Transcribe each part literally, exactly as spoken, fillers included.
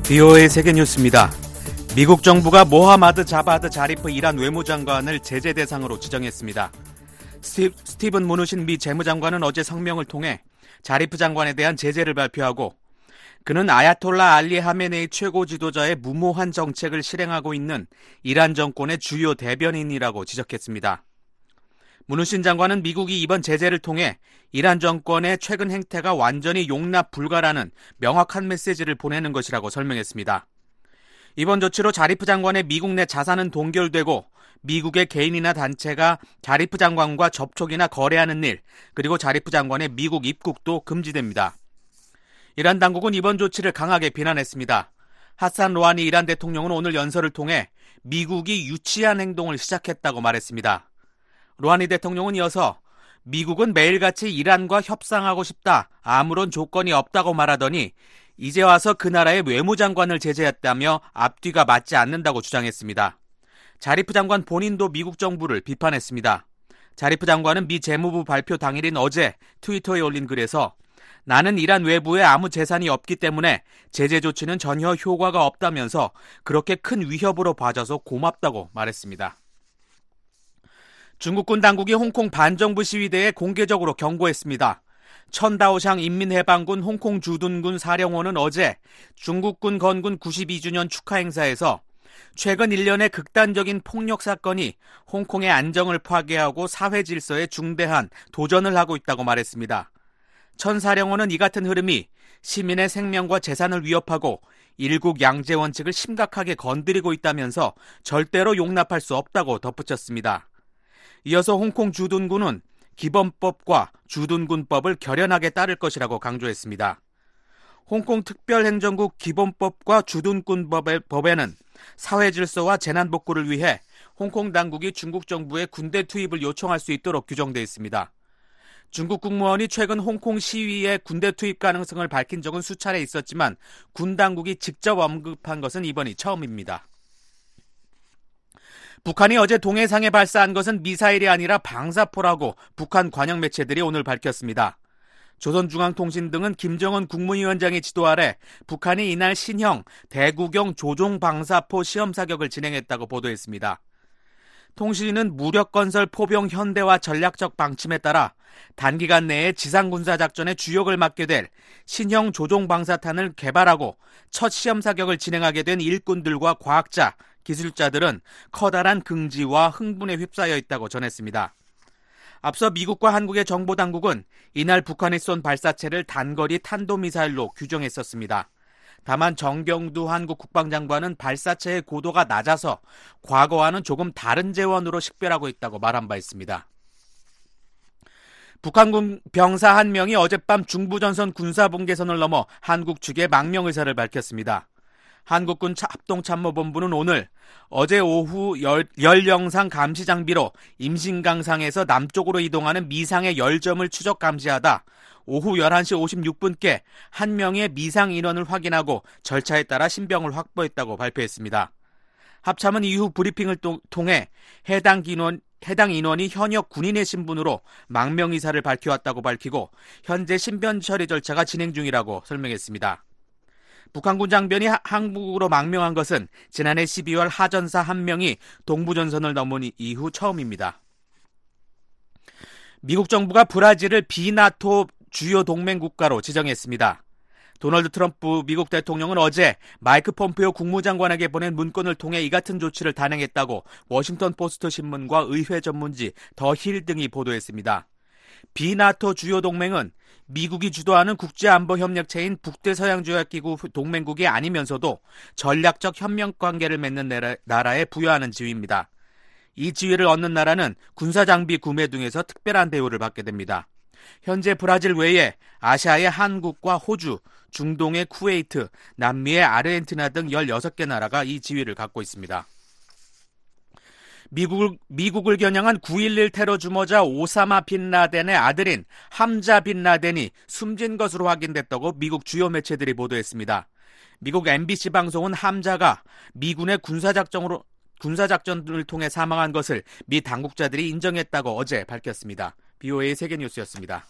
비오에이 세계뉴스입니다. 미국 정부가 모하마드 자바드 자리프 이란 외무장관을 제재 대상으로 지정했습니다. 스티, 스티븐 무누신 미 재무장관은 어제 성명을 통해 자리프 장관에 대한 제재를 발표하고 그는 아야톨라 알리 하메네이 최고 지도자의 무모한 정책을 실행하고 있는 이란 정권의 주요 대변인이라고 지적했습니다. 무누신 장관은 미국이 이번 제재를 통해 이란 정권의 최근 행태가 완전히 용납 불가라는 명확한 메시지를 보내는 것이라고 설명했습니다. 이번 조치로 자리프 장관의 미국 내 자산은 동결되고 미국의 개인이나 단체가 자리프 장관과 접촉이나 거래하는 일, 그리고 자리프 장관의 미국 입국도 금지됩니다. 이란 당국은 이번 조치를 강하게 비난했습니다. 하산 로하니 이란 대통령은 오늘 연설을 통해 미국이 유치한 행동을 시작했다고 말했습니다. 로하니 대통령은 이어서 미국은 매일같이 이란과 협상하고 싶다, 아무런 조건이 없다고 말하더니 이제 와서 그 나라의 외무장관을 제재했다며 앞뒤가 맞지 않는다고 주장했습니다. 자리프 장관 본인도 미국 정부를 비판했습니다. 자리프 장관은 미 재무부 발표 당일인 어제 트위터에 올린 글에서 나는 이란 외부에 아무 재산이 없기 때문에 제재 조치는 전혀 효과가 없다면서 그렇게 큰 위협으로 봐줘서 고맙다고 말했습니다. 중국군 당국이 홍콩 반정부 시위대에 공개적으로 경고했습니다. 천다오샹 인민해방군 홍콩 주둔군 사령원은 어제 중국군 건군 구십이 주년 축하 행사에서 최근 일 년의 극단적인 폭력 사건이 홍콩의 안정을 파괴하고 사회 질서에 중대한 도전을 하고 있다고 말했습니다. 천 사령원은 이 같은 흐름이 시민의 생명과 재산을 위협하고 일국 양제 원칙을 심각하게 건드리고 있다면서 절대로 용납할 수 없다고 덧붙였습니다. 이어서 홍콩 주둔군은 기본법과 주둔군법을 결연하게 따를 것이라고 강조했습니다. 홍콩 특별행정국 기본법과 주둔군법에는 사회 질서와 재난 복구를 위해 홍콩 당국이 중국 정부에 군대 투입을 요청할 수 있도록 규정되어 있습니다. 중국 국무원이 최근 홍콩 시위에 군대 투입 가능성을 밝힌 적은 수차례 있었지만 군 당국이 직접 언급한 것은 이번이 처음입니다. 북한이 어제 동해상에 발사한 것은 미사일이 아니라 방사포라고 북한 관영 매체들이 오늘 밝혔습니다. 조선중앙통신 등은 김정은 국무위원장의 지도 아래 북한이 이날 신형 대구경 조종 방사포 시험 사격을 진행했다고 보도했습니다. 통신은 무력건설 포병 현대화 전략적 방침에 따라 단기간 내에 지상군사작전의 주역을 맡게 될 신형 조종방사탄을 개발하고 첫 시험 사격을 진행하게 된 일꾼들과 과학자, 기술자들은 커다란 긍지와 흥분에 휩싸여 있다고 전했습니다. 앞서 미국과 한국의 정보당국은 이날 북한이 쏜 발사체를 단거리 탄도미사일로 규정했었습니다. 다만 정경두 한국 국방장관은 발사체의 고도가 낮아서 과거와는 조금 다른 재원으로 식별하고 있다고 말한 바 있습니다. 북한군 병사 한 명이 어젯밤 중부전선 군사분계선을 넘어 한국 측에 망명 의사를 밝혔습니다. 한국군 합동참모본부는 오늘 어제 오후 열, 열영상 감시 장비로 임신강상에서 남쪽으로 이동하는 미상의 열점을 추적 감시하다 오후 열한 시 오십육 분께 한 명의 미상 인원을 확인하고 절차에 따라 신병을 확보했다고 발표했습니다. 합참은 이후 브리핑을 통해 해당 인원, 해당 인원이 현역 군인의 신분으로 망명 의사를 밝혀왔다고 밝히고 현재 신변 처리 절차가 진행 중이라고 설명했습니다. 북한군 장병이 한국으로 망명한 것은 지난해 십이월 하전사 한 명이 동부전선을 넘은 이후 처음입니다. 미국 정부가 브라질을 비나토 주요 동맹 국가로 지정했습니다. 도널드 트럼프 미국 대통령은 어제 마이크 폼페오 국무장관에게 보낸 문건을 통해 이 같은 조치를 단행했다고 워싱턴 포스트 신문과 의회 전문지 더 힐 등이 보도했습니다. 비나토 주요 동맹은 미국이 주도하는 국제안보협력체인 북대서양조약기구 동맹국이 아니면서도 전략적 협력관계를 맺는 나라에 부여하는 지위입니다. 이 지위를 얻는 나라는 군사장비 구매 등에서 특별한 대우를 받게 됩니다. 현재 브라질 외에 아시아의 한국과 호주, 중동의 쿠웨이트, 남미의 아르헨티나 등 열여섯 개 나라가 이 지위를 갖고 있습니다. 미국, 미국을 겨냥한 구일일 테러 주모자 오사마 빈 라덴의 아들인 함자 빈 라덴이 숨진 것으로 확인됐다고 미국 주요 매체들이 보도했습니다. 미국 엠비씨 방송은 함자가 미군의 군사작전으로, 군사작전을 통해 사망한 것을 미 당국자들이 인정했다고 어제 밝혔습니다. 비오에이 세계뉴스였습니다.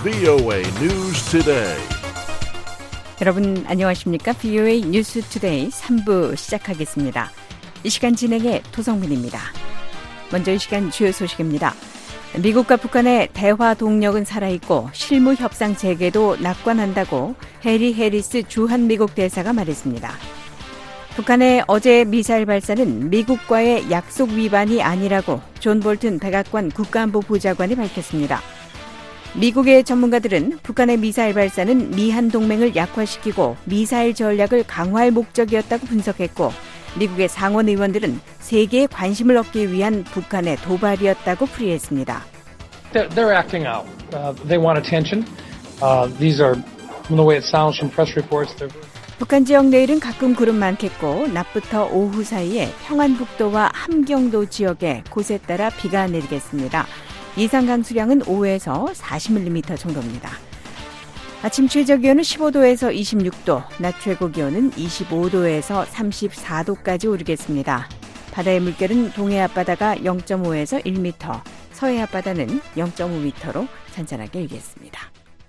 브이오에이 News Today. 여러분 안녕하십니까? 브이오에이 뉴스 투데이 삼 부 시작하겠습니다. 이 시간 진행의 도성민입니다. 먼저 이 시간 주요 소식입니다. 미국과 북한의 대화 동력은 살아있고 실무 협상 재개도 낙관한다고 해리 해리스 주한 미국 대사가 말했습니다. 북한의 어제 미사일 발사는 미국과의 약속 위반이 아니라고 존 볼튼 백악관 국가안보 보좌관이 밝혔습니다. 미국의 전문가들은 북한의 미사일 발사는 미한 동맹을 약화시키고 미사일 전략을 강화할 목적이었다고 분석했고, 미국의 상원 의원들은 세계의 관심을 얻기 위한 북한의 도발이었다고 풀이했습니다. They're acting out. Uh, they want attention. Uh, these are, from the way it sounds from press reports, they're... 북한 지역 내일은 가끔 구름 많겠고 낮부터 오후 사이에 평안북도와 함경도 지역에 곳에 따라 비가 내리겠습니다. 이상 강수량은 오에서 사십 밀리미터 정도입니다. 아침 최저 기온은 십오 도에서 이십육 도, 낮 최고 기온은 이십오 도에서 삼십사 도까지 오르겠습니다. 바다의 물결은 동해 앞바다가 영 점 오에서 일 미터, 서해 앞바다는 영 점 오 미터로 잔잔하게 일겠습니다.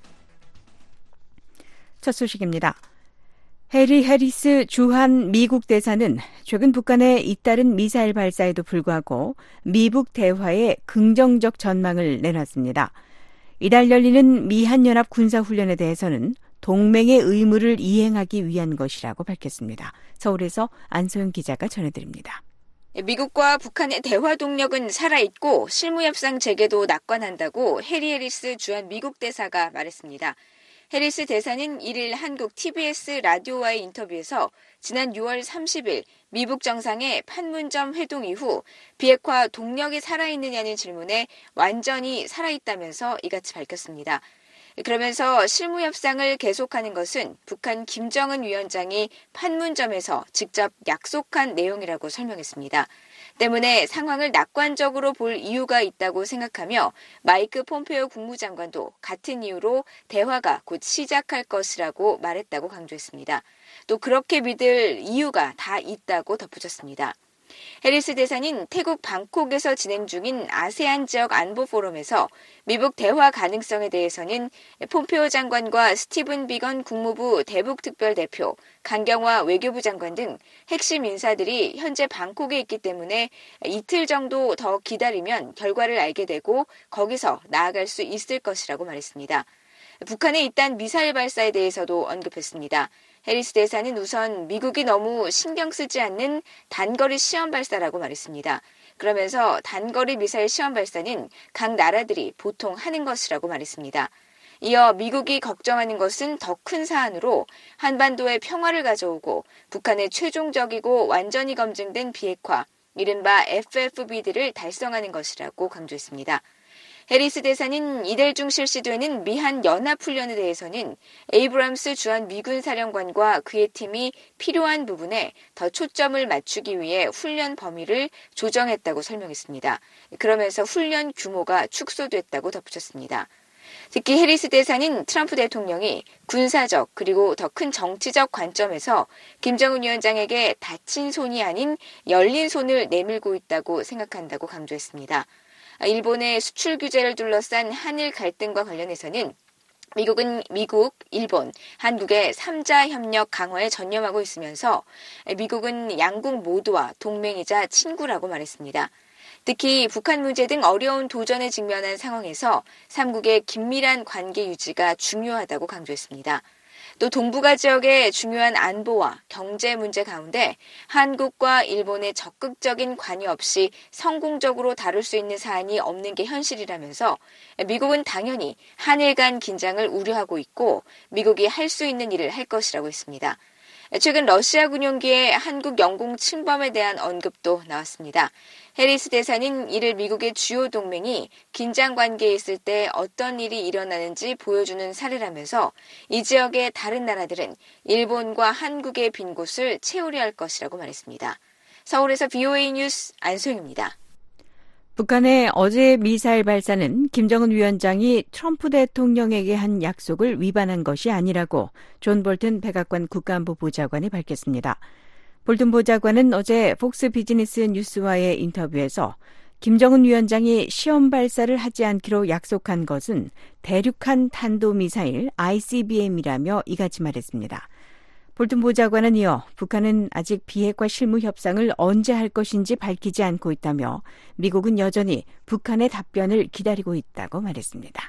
첫 소식입니다. 해리 해리스 주한 미국 대사는 최근 북한의 잇따른 미사일 발사에도 불구하고 미북 대화에 긍정적 전망을 내놨습니다. 이달 열리는 미한연합 군사훈련에 대해서는 동맹의 의무를 이행하기 위한 것이라고 밝혔습니다. 서울에서 안소영 기자가 전해드립니다. 미국과 북한의 대화 동력은 살아있고 실무협상 재개도 낙관한다고 해리 해리스 주한 미국 대사가 말했습니다. 해리스 대사는 일일 한국 티비에스 라디오와의 인터뷰에서 지난 유월 삼십일 미북 정상의 판문점 회동 이후 비핵화 동력이 살아있느냐는 질문에 완전히 살아있다면서 이같이 밝혔습니다. 그러면서 실무협상을 계속하는 것은 북한 김정은 위원장이 판문점에서 직접 약속한 내용이라고 설명했습니다. 때문에 상황을 낙관적으로 볼 이유가 있다고 생각하며 마이크 폼페오 국무장관도 같은 이유로 대화가 곧 시작할 것이라고 말했다고 강조했습니다. 또 그렇게 믿을 이유가 다 있다고 덧붙였습니다. 해리스 대사는 태국 방콕에서 진행 중인 아세안 지역 안보 포럼에서 미북 대화 가능성에 대해서는 폼페오 장관과 스티븐 비건 국무부 대북특별대표, 강경화 외교부 장관 등 핵심 인사들이 현재 방콕에 있기 때문에 이틀 정도 더 기다리면 결과를 알게 되고 거기서 나아갈 수 있을 것이라고 말했습니다. 북한의 잇따른 미사일 발사에 대해서도 언급했습니다. 해리스 대사는 우선 미국이 너무 신경 쓰지 않는 단거리 시험 발사라고 말했습니다. 그러면서 단거리 미사일 시험 발사는 각 나라들이 보통 하는 것이라고 말했습니다. 이어 미국이 걱정하는 것은 더 큰 사안으로 한반도의 평화를 가져오고 북한의 최종적이고 완전히 검증된 비핵화, 이른바 에프에프비들을 달성하는 것이라고 강조했습니다. 해리스 대사는 이달 중 실시되는 미한 연합훈련에 대해서는 에이브람스 주한 미군 사령관과 그의 팀이 필요한 부분에 더 초점을 맞추기 위해 훈련 범위를 조정했다고 설명했습니다. 그러면서 훈련 규모가 축소됐다고 덧붙였습니다. 특히 해리스 대사는 트럼프 대통령이 군사적 그리고 더 큰 정치적 관점에서 김정은 위원장에게 닫힌 손이 아닌 열린 손을 내밀고 있다고 생각한다고 강조했습니다. 일본의 수출 규제를 둘러싼 한일 갈등과 관련해서는 미국은 미국, 일본, 한국의 삼자 협력 강화에 전념하고 있으면서 미국은 양국 모두와 동맹이자 친구라고 말했습니다. 특히 북한 문제 등 어려운 도전에 직면한 상황에서 삼국의 긴밀한 관계 유지가 중요하다고 강조했습니다. 또 동북아 지역의 중요한 안보와 경제 문제 가운데 한국과 일본의 적극적인 관여 없이 성공적으로 다룰 수 있는 사안이 없는 게 현실이라면서 미국은 당연히 한일 간 긴장을 우려하고 있고 미국이 할 수 있는 일을 할 것이라고 했습니다. 최근 러시아 군용기의 한국 영공 침범에 대한 언급도 나왔습니다. 해리스 대사는 이를 미국의 주요 동맹이 긴장 관계에 있을 때 어떤 일이 일어나는지 보여주는 사례라면서 이 지역의 다른 나라들은 일본과 한국의 빈 곳을 채우려 할 것이라고 말했습니다. 서울에서 브이오에이 뉴스 안소영입니다. 북한의 어제 미사일 발사는 김정은 위원장이 트럼프 대통령에게 한 약속을 위반한 것이 아니라고 존 볼튼 백악관 국가안보 보좌관이 밝혔습니다. 볼튼 보좌관은 어제 폭스 비즈니스 뉴스와의 인터뷰에서 김정은 위원장이 시험 발사를 하지 않기로 약속한 것은 대륙간 탄도미사일 아이씨비엠이라며 이같이 말했습니다. 볼튼 보좌관은 이어 북한은 아직 비핵화 실무 협상을 언제 할 것인지 밝히지 않고 있다며 미국은 여전히 북한의 답변을 기다리고 있다고 말했습니다.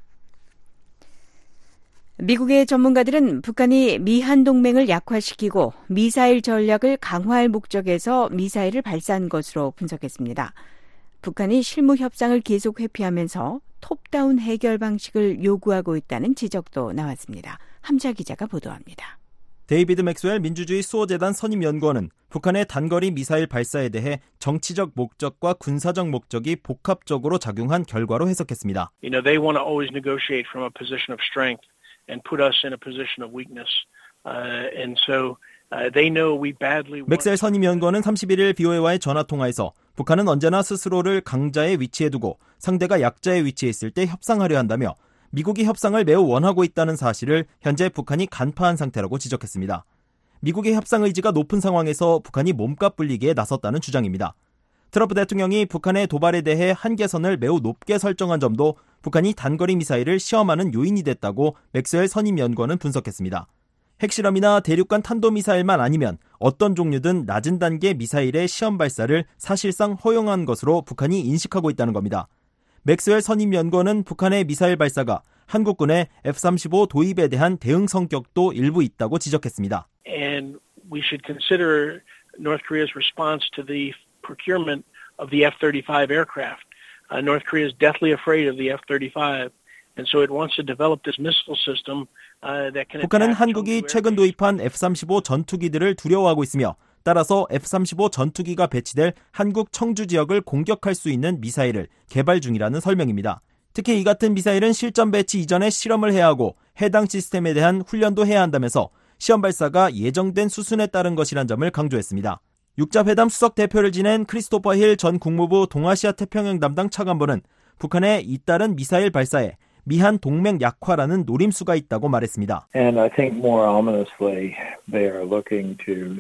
미국의 전문가들은 북한이 미한 동맹을 약화시키고 미사일 전략을 강화할 목적에서 미사일을 발사한 것으로 분석했습니다. 북한이 실무 협상을 계속 회피하면서 톱다운 해결 방식을 요구하고 있다는 지적도 나왔습니다. 함자 기자가 보도합니다. 데이비드 맥스웰 민주주의 수호재단 선임연구원은 북한의 단거리 미사일 발사에 대해 정치적 목적과 군사적 목적이 복합적으로 작용한 결과로 해석했습니다. You know, they want to always negotiate from a position of strength and put us in a position of weakness. Uh, and so uh, they know we badly want... 맥스웰 선임연구원은 삼십일 일 비오에이와의 전화통화에서 북한은 언제나 스스로를 강자의 위치에 두고 상대가 약자의 위치에 있을 때 협상하려 한다며 미국이 협상을 매우 원하고 있다는 사실을 현재 북한이 간파한 상태라고 지적했습니다. 미국의 협상 의지가 높은 상황에서 북한이 몸값 불리기에 나섰다는 주장입니다. 트럼프 대통령이 북한의 도발에 대해 한계선을 매우 높게 설정한 점도 북한이 단거리 미사일을 시험하는 요인이 됐다고 맥스웰 선임연구원은 분석했습니다. 핵실험이나 대륙간 탄도미사일만 아니면 어떤 종류든 낮은 단계 미사일의 시험 발사를 사실상 허용한 것으로 북한이 인식하고 있다는 겁니다. 맥스웰 선임연구원은 북한의 미사일 발사가 한국군의 에프 삼십오 도입에 대한 대응 성격도 일부 있다고 지적했습니다. And we should consider North Korea's response to the procurement of the 에프 thirty-five aircraft. Uh, North Korea is deathly afraid of the 에프 thirty-five, and so it wants to develop this missile system uh, that can. 북한은 한국이 최근 도입한 에프 삼십오 전투기들을 두려워하고 있으며 따라서 에프 삼십오 전투기가 배치될 한국 청주 지역을 공격할 수 있는 미사일을 개발 중이라는 설명입니다. 특히 이 같은 미사일은 실전 배치 이전에 실험을 해야 하고 해당 시스템에 대한 훈련도 해야 한다면서 시험 발사가 예정된 수순에 따른 것이란 점을 강조했습니다. 육자회담 수석 대표를 지낸 크리스토퍼 힐 전 국무부 동아시아 태평양 담당 차관보는 북한의 잇따른 미사일 발사에 미한 동맹 약화라는 노림수가 있다고 말했습니다. And I think more ominously they are looking to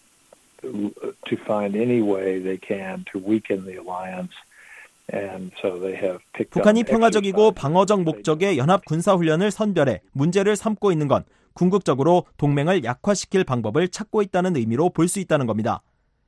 to find any way they can to weaken the alliance. And so they have picked 북한이 평화적이고 방어적 목적의 연합 군사훈련을 선별해 문제를 삼고 있는 건 궁극적으로 동맹을 약화시킬 방법을 찾고 있다는 의미로 볼 수 있다는 겁니다.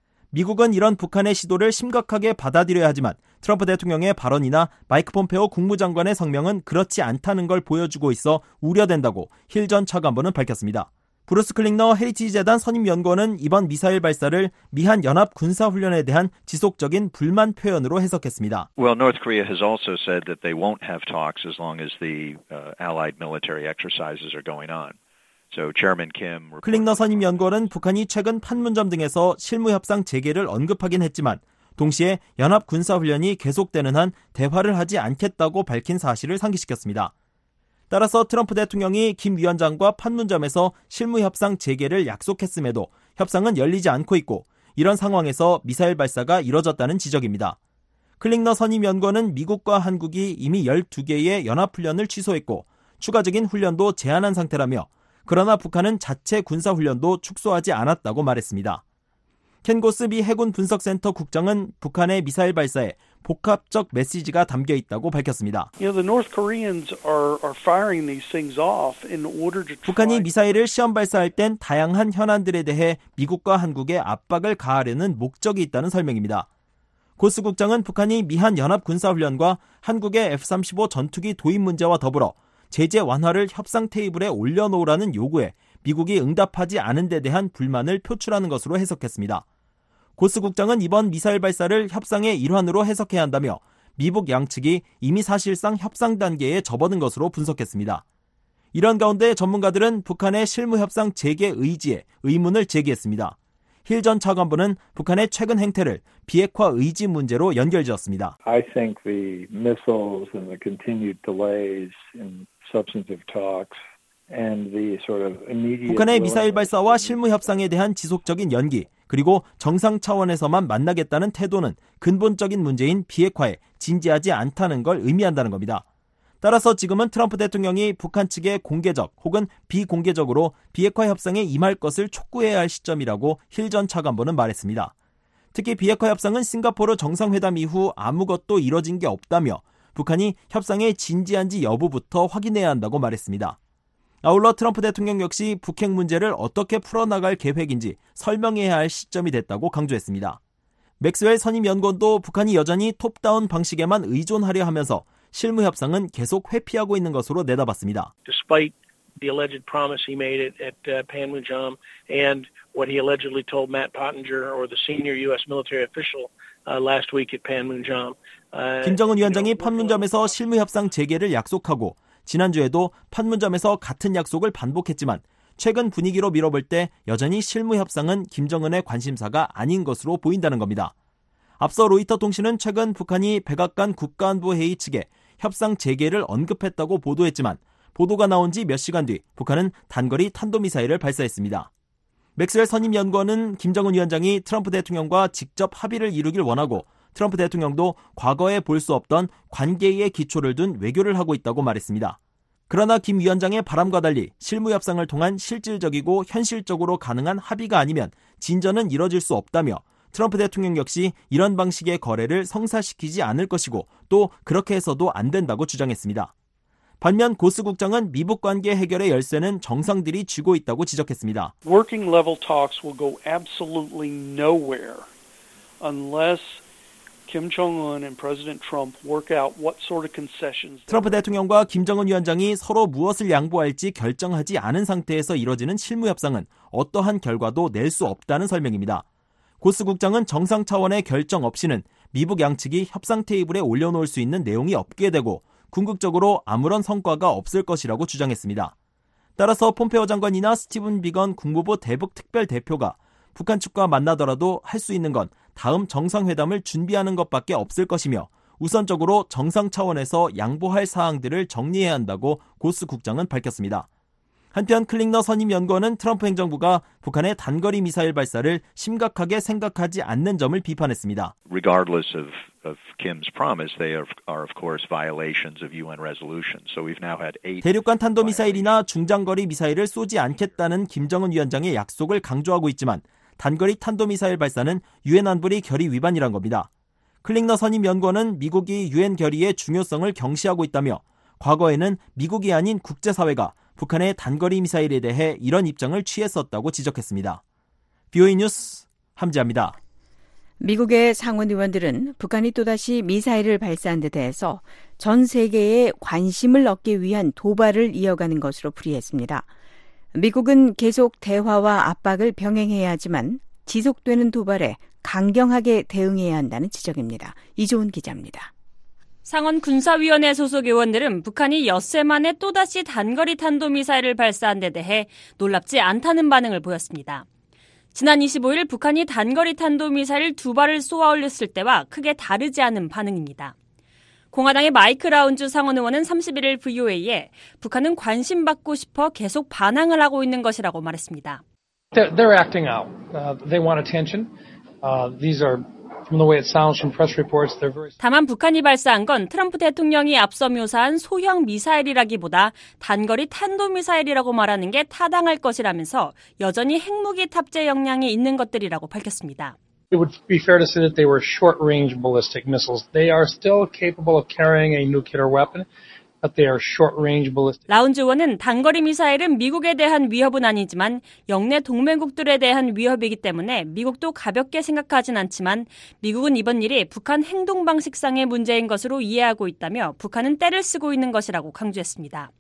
미국은 이런 북한의 시도를 심각하게 받아들여야 하지만 트럼프 대통령의 발언이나 마이크 폼페오 국무장관의 성명은 그렇지 않다는 걸 보여주고 있어 우려된다고 힐 전 차관보는 밝혔습니다. 브루스 클링너 헤리티지 재단 선임연구원은 이번 미사일 발사를 미한 연합 군사훈련에 대한 지속적인 불만 표현으로 해석했습니다. Well, North Korea has also said that they won't have talks as long as the uh, allied military exercises are going on. So Chairman Kim 클링너 선임연구원은 북한이 최근 판문점 등에서 실무협상 재개를 언급하긴 했지만 동시에 연합 군사훈련이 계속되는 한 대화를 하지 않겠다고 밝힌 사실을 상기시켰습니다. 따라서 트럼프 대통령이 김 위원장과 판문점에서 실무협상 재개를 약속했음에도 협상은 열리지 않고 있고 이런 상황에서 미사일 발사가 이뤄졌다는 지적입니다. 클링너 선임연구원은 미국과 한국이 이미 열두 개의 연합훈련을 취소했고 추가적인 훈련도 제한한 상태라며 그러나 북한은 자체 군사훈련도 축소하지 않았다고 말했습니다. 켄 고스 미 해군 분석센터 국장은 북한의 미사일 발사에 복합적 메시지가 담겨 있다고 밝혔습니다. You know, the North Koreans are, are firing these things off in order to try... 북한이 미사일을 시험 발사할 땐 다양한 현안들에 대해 미국과 한국에 압박을 가하려는 목적이 있다는 설명입니다. 고스 국장은 북한이 미한 연합 군사훈련과 한국의 에프 삼십오 전투기 도입 문제와 더불어 제재 완화를 협상 테이블에 올려놓으라는 요구에 미국이 응답하지 않은 데 대한 불만을 표출하는 것으로 해석했습니다. 고스 국장은 이번 미사일 발사를 협상의 일환으로 해석해야 한다며 미북 양측이 이미 사실상 협상 단계에 접어든 것으로 분석했습니다. 이런 가운데 전문가들은 북한의 실무협상 재개 의지에 의문을 제기했습니다. 힐 전 차관보는 북한의 최근 행태를 비핵화 의지 문제로 연결지었습니다. I think the missiles and the continued delays in substantive talks and the sort of immediate 북한의 미사일 발사와 실무 협상에 대한 지속적인 연기 그리고 정상 차원에서만 만나겠다는 태도는 근본적인 문제인 비핵화에 진지하지 않다는 걸 의미한다는 겁니다. 따라서 지금은 트럼프 대통령이 북한 측에 공개적 혹은 비공개적으로 비핵화 협상에 임할 것을 촉구해야 할 시점이라고 힐 전 차관보는 말했습니다. 특히 비핵화 협상은 싱가포르 정상회담 이후 아무것도 이뤄진 게 없다며 북한이 협상에 진지한지 여부부터 확인해야 한다고 말했습니다. 아울러 트럼프 대통령 역시 북핵 문제를 어떻게 풀어나갈 계획인지 설명해야 할 시점이 됐다고 강조했습니다. 맥스웰 선임연구원도 북한이 여전히 톱다운 방식에만 의존하려 하면서 실무 협상은 계속 회피하고 있는 것으로 내다봤습니다. Despite the alleged promise he made at, at uh, Panmunjom and what he allegedly told Matt Pottinger or the senior U S military official uh, last week at Panmunjom. Uh, 김정은 위원장이 판문점에서 실무 협상 재개를 약속하고 지난주에도 판문점에서 같은 약속을 반복했지만 최근 분위기로 미뤄볼 때 여전히 실무 협상은 김정은의 관심사가 아닌 것으로 보인다는 겁니다. 앞서 로이터 통신은 최근 북한이 백악관 국가안보 회의 측에 협상 재개를 언급했다고 보도했지만 보도가 나온 지 몇 시간 뒤 북한은 단거리 탄도미사일을 발사했습니다. 맥스웰 선임연구원은 김정은 위원장이 트럼프 대통령과 직접 합의를 이루길 원하고 트럼프 대통령도 과거에 볼 수 없던 관계의 기초를 둔 외교를 하고 있다고 말했습니다. 그러나 김 위원장의 바람과 달리 실무 협상을 통한 실질적이고 현실적으로 가능한 합의가 아니면 진전은 이뤄질 수 없다며 트럼프 대통령 역시 이런 방식의 거래를 성사시키지 않을 것이고 또 그렇게 해서도 안 된다고 주장했습니다. 반면 고스 국장은 미북 관계 해결의 열쇠는 정상들이 쥐고 있다고 지적했습니다. Working level talks will go absolutely nowhere unless Kim Jong-un and President Trump work out what sort of concessions. 트럼프 대통령과 김정은 위원장이 서로 무엇을 양보할지 결정하지 않은 상태에서 이뤄지는 실무 협상은 어떠한 결과도 낼 수 없다는 설명입니다. 고스 국장은 정상 차원의 결정 없이는 미북 양측이 협상 테이블에 올려놓을 수 있는 내용이 없게 되고 궁극적으로 아무런 성과가 없을 것이라고 주장했습니다. 따라서 폼페오 장관이나 스티븐 비건 국무부 대북 특별 대표가 북한 측과 만나더라도 할 수 있는 건 다음 정상회담을 준비하는 것밖에 없을 것이며 우선적으로 정상 차원에서 양보할 사항들을 정리해야 한다고 고스 국장은 밝혔습니다. 한편 클링너 선임연구원은 트럼프 행정부가 북한의 단거리 미사일 발사를 심각하게 생각하지 않는 점을 비판했습니다. Regardless of, of Kim's promise, they are, are of course violations of 유엔 resolutions. So we've now had eight. 대륙간 탄도미사일이나 중장거리 미사일을 쏘지 않겠다는 김정은 위원장의 약속을 강조하고 있지만 단거리 탄도미사일 발사는 유엔 안보리 결의 위반이란 겁니다. 클링너 선임연구원은 미국이 유엔 결의의 중요성을 경시하고 있다며 과거에는 미국이 아닌 국제사회가 북한의 단거리 미사일에 대해 이런 입장을 취했었다고 지적했습니다. 비오이 뉴스 함지아입니다. 미국의 상원 의원들은 북한이 또다시 미사일을 발사한 데 대해서 전 세계의 관심을 얻기 위한 도발을 이어가는 것으로 풀이했습니다. 미국은 계속 대화와 압박을 병행해야 하지만 지속되는 도발에 강경하게 대응해야 한다는 지적입니다. 이조은 기자입니다. 상원 군사위원회 소속 의원들은 북한이 엿새 만에 또다시 단거리 탄도미사일을 발사한 데 대해 놀랍지 않다는 반응을 보였습니다. 지난 이십오일 북한이 단거리 탄도미사일 두 발을 쏘아 올렸을 때와 크게 다르지 않은 반응입니다. 공화당의 마이크 라운즈 상원 의원은 삼십일일 브이오에이에 북한은 관심받고 싶어 계속 반항을 하고 있는 것이라고 말했습니다. They're, they're acting out. Uh, they want attention. Uh, these are From the way it sounds from press reports, they're very... 다만 북한이 발사한 건 트럼프 대통령이 앞서 묘사한 소형 미사일이라기보다 단거리 탄도미사일이라고 말하는 게 타당할 것이라면서 여전히 핵무기 탑재 역량이 있는 것들이라고 밝혔습니다. It would be fair to say that they were short-range ballistic missiles. They are still capable of carrying a nuclear weapon, but they are short-range ballistic. 라운즈 의원은 단거리 미사일은 미국에 대한 위협은 아니지만 영내 동맹국들에 대한 위협이기 때문에 미국도 가볍게 생각하진 않지만 미국은 이번 일이 북한 행동 방식상의 문제인 것으로 이해하고 있다며 북한은 떼를 쓰고 있는 것이라고 강조했습니다.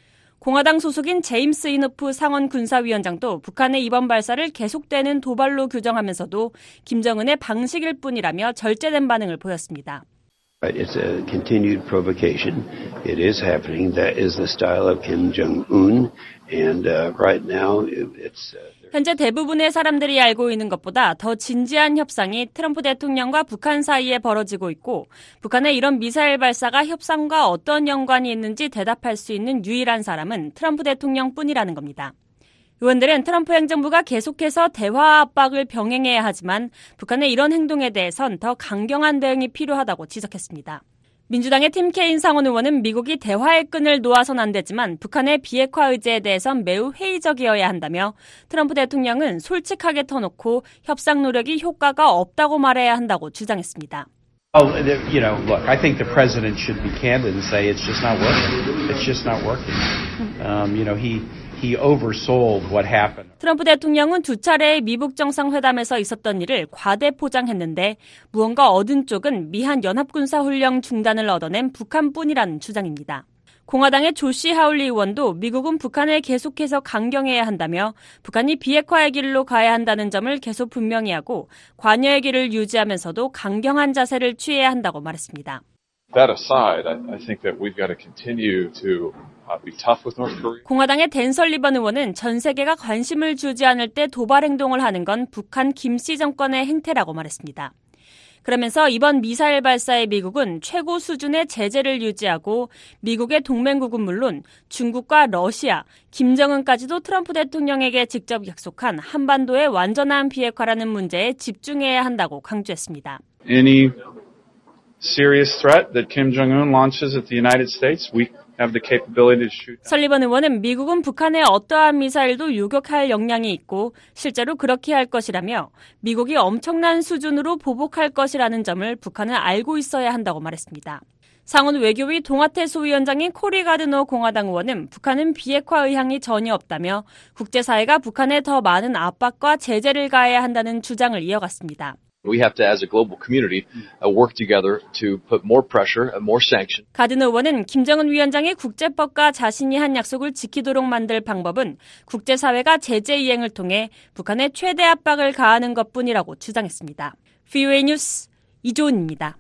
공화당 소속인 제임스 이노프 상원 군사위원장도 북한의 이번 발사를 계속되는 도발로 규정하면서도 김정은의 방식일 뿐이라며 절제된 반응을 보였습니다. It's a continued provocation. It is happening. That is the style of Kim Jong-un. And uh, right now, it's... Uh, 현재 대부분의 사람들이 알고 있는 것보다 더 진지한 협상이 트럼프 대통령과 북한 사이에 벌어지고 있고 북한의 이런 미사일 발사가 협상과 어떤 연관이 있는지 대답할 수 있는 유일한 사람은 트럼프 대통령뿐이라는 겁니다. 의원들은 트럼프 행정부가 계속해서 대화 압박을 병행해야 하지만 북한의 이런 행동에 대해선 더 강경한 대응이 필요하다고 지적했습니다. 민주당의 팀 케인 상원 의원은 미국이 대화의 끈을 놓아선 안 되지만 북한의 비핵화 의지에 대해선 매우 회의적이어야 한다며 트럼프 대통령은 솔직하게 터놓고 협상 노력이 효과가 없다고 말해야 한다고 주장했습니다. Oh, you know, look, I think the president should be candid and say it's just not working. It's just not working. Um, you know, he he oversold what happened. 트럼프 대통령은 두 차례의 미북 정상회담에서 있었던 일을 과대 포장했는데 무언가 얻은 쪽은 미한 연합군사훈련 중단을 얻어낸 북한뿐이라는 주장입니다. 공화당의 조시 하울리 의원도 미국은 북한을 계속해서 강경해야 한다며 북한이 비핵화의 길로 가야 한다는 점을 계속 분명히 하고 관여의 길을 유지하면서도 강경한 자세를 취해야 한다고 말했습니다. That aside, I, I think that we've got to continue to uh, be tough with North Korea. 공화당의 댄 설리번 의원은 전 세계가 관심을 주지 않을 때 도발 행동을 하는 건 북한 김씨 정권의 행태라고 말했습니다. 그러면서 이번 미사일 발사에 미국은 최고 수준의 제재를 유지하고 미국의 동맹국은 물론 중국과 러시아, 김정은까지도 트럼프 대통령에게 직접 약속한 한반도의 완전한 비핵화라는 문제에 집중해야 한다고 강조했습니다. Any serious threat that Kim Jong-un launches at the United States, we have the capability to shoot. 설리번 의원은 미국은 북한의 어떠한 미사일도 요격할 역량이 있고 실제로 그렇게 할 것이라며 미국이 엄청난 수준으로 보복할 것이라는 점을 북한은 알고 있어야 한다고 말했습니다. 상원 외교위 동아태 소위원장인 코리 가드너 공화당 의원은 북한은 비핵화 의향이 전혀 없다며 국제사회가 북한에 더 많은 압박과 제재를 가해야 한다는 주장을 이어갔습니다. We have to, as a global community, uh, work together to put more pressure and more sanction. 가드너 의원은 김정은 위원장이 국제법과 자신이 한 약속을 지키도록 만들 방법은 국제사회가 제재 이행을 통해 북한에 최대 압박을 가하는 것뿐이라고 주장했습니다. 브이오에이 뉴스 이조은입니다.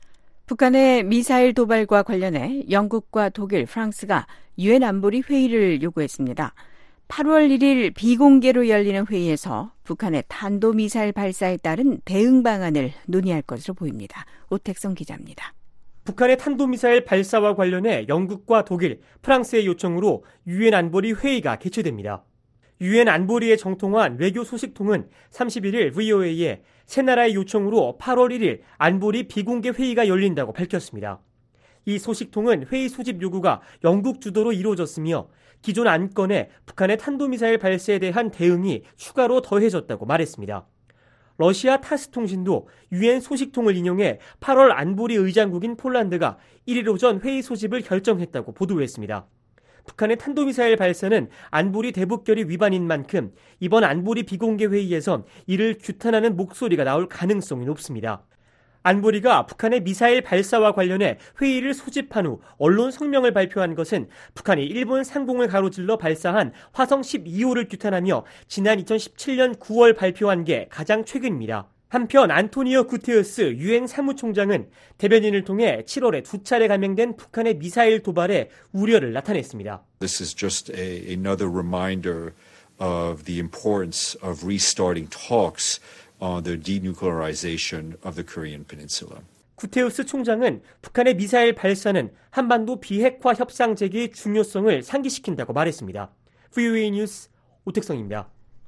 북한의 미사일 도발과 관련해 영국과 독일, 프랑스가 유엔 안보리 회의를 요구했습니다. 팔월 일일 비공개로 열리는 회의에서 북한의 탄도미사일 발사에 따른 대응 방안을 논의할 것으로 보입니다. 오택성 기자입니다. 북한의 탄도미사일 발사와 관련해 영국과 독일, 프랑스의 요청으로 유엔 안보리 회의가 개최됩니다. 유엔 안보리에 정통한 외교 소식통은 삼십일일 브이오에이에 세 나라의 요청으로 팔월 일일 안보리 비공개 회의가 열린다고 밝혔습니다. 이 소식통은 회의 소집 요구가 영국 주도로 이루어졌으며 기존 안건에 북한의 탄도미사일 발사에 대한 대응이 추가로 더해졌다고 말했습니다. 러시아 타스 통신도 유엔 소식통을 인용해 팔월 안보리 의장국인 폴란드가 일일 오전 회의 소집을 결정했다고 보도했습니다. 북한의 탄도미사일 발사는 안보리 대북결의 위반인 만큼 이번 안보리 비공개 회의에선 이를 규탄하는 목소리가 나올 가능성이 높습니다. 안보리가 북한의 미사일 발사와 관련해 회의를 소집한 후 언론 성명을 발표한 것은 북한이 일본 상공을 가로질러 발사한 화성 십이호를 규탄하며 지난 이천십칠년 구월 발표한 게 가장 최근입니다. 한편 안토니오 구테르스 유엔 사무총장은 대변인을 통해 칠월에 두 차례 감행된 북한의 미사일 도발에 우려를 나타냈습니다. This is just a, another reminder of the importance of restarting talks on the denuclearization of the Korean Peninsula. 구테우스 총장은 북한의 미사일 발사는 한반도 비핵화 협상 재개의 중요성을 상기시킨다고 말했습니다. 브이오에이 뉴스 오택성입니다.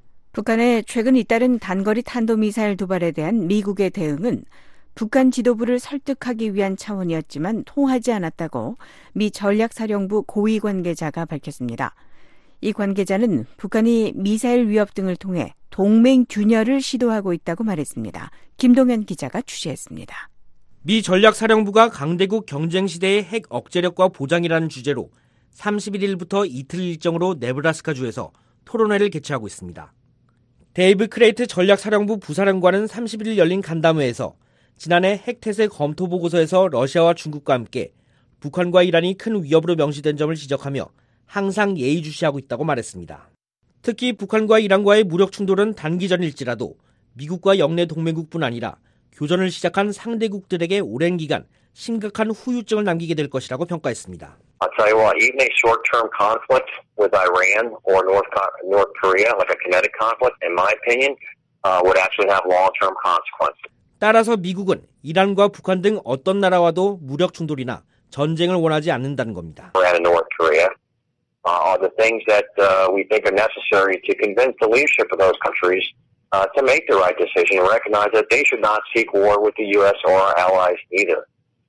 북한의 최근 잇따른 단거리 탄도미사일 도발에 대한 미국의 대응은 북한 지도부를 설득하기 위한 차원이었지만 통하지 않았다고 미 전략사령부 고위 관계자가 밝혔습니다. 이 관계자는 북한이 미사일 위협 등을 통해 동맹 균열을 시도하고 있다고 말했습니다. 김동현 기자가 취재했습니다. 미 전략사령부가 강대국 경쟁시대의 핵 억제력과 보장이라는 주제로 삼십일일부터 이틀 일정으로 네브라스카주에서 토론회를 개최하고 있습니다. 데이브 크레이트 전략사령부 부사령관은 삼십일일 열린 간담회에서 지난해 핵태세 검토 보고서에서 러시아와 중국과 함께 북한과 이란이 큰 위협으로 명시된 점을 지적하며 항상 예의주시하고 있다고 말했습니다. 특히 북한과 이란과의 무력 충돌은 단기전일지라도 미국과 영내 동맹국뿐 아니라 교전을 시작한 상대국들에게 오랜 기간 심각한 후유증을 남기게 될 것이라고 평가했습니다. I'll tell you what, even a short-term conflict with Iran or North, North Korea, like a kinetic conflict, in my opinion, uh, would actually have long-term consequences. 따라서 미국은 이란과 북한 등 어떤 나라와도 무력 충돌이나 전쟁을 원하지 않는다는 겁니다. Iran and North Korea uh, are the things that uh, we think are necessary to convince the leadership of those countries uh, to make the right decision and recognize that they should not seek war with the U S or our allies either.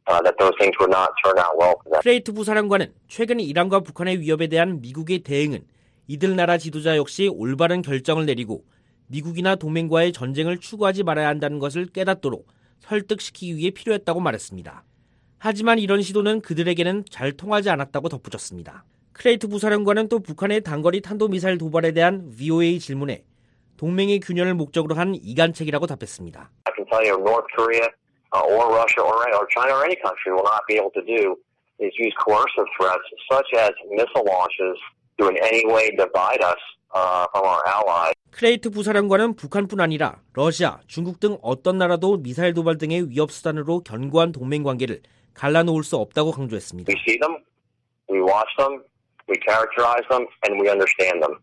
uh, that those things would not turn out well for them. 크레이트 부사령관은 최근 이란과 북한의 위협에 대한 미국의 대응은 이들 나라 지도자 역시 올바른 결정을 내리고 미국이나 동맹과의 전쟁을 추구하지 말아야 한다는 것을 깨닫도록 설득시키기 위해 필요했다고 말했습니다. 하지만 이런 시도는 그들에게는 잘 통하지 않았다고 덧붙였습니다. 크레이트 부사령관은 또 북한의 단거리 탄도미사일 도발에 대한 브이오에이 질문에 동맹의 균열을 목적으로 한 이간책이라고 답했습니다. I can tell you North Korea uh, or Russia or, or China or any country will not be able to do is use coercive threats such as missile launches to in any way divide us uh, from our allies. 크레이트 부사령관은 북한뿐 아니라 러시아, 중국 등 어떤 나라도 미사일 도발 등의 위협 수단으로 견고한 동맹 관계를 갈라놓을 수 없다고 강조했습니다. We see them, we watch them, we characterize them, and we understand them.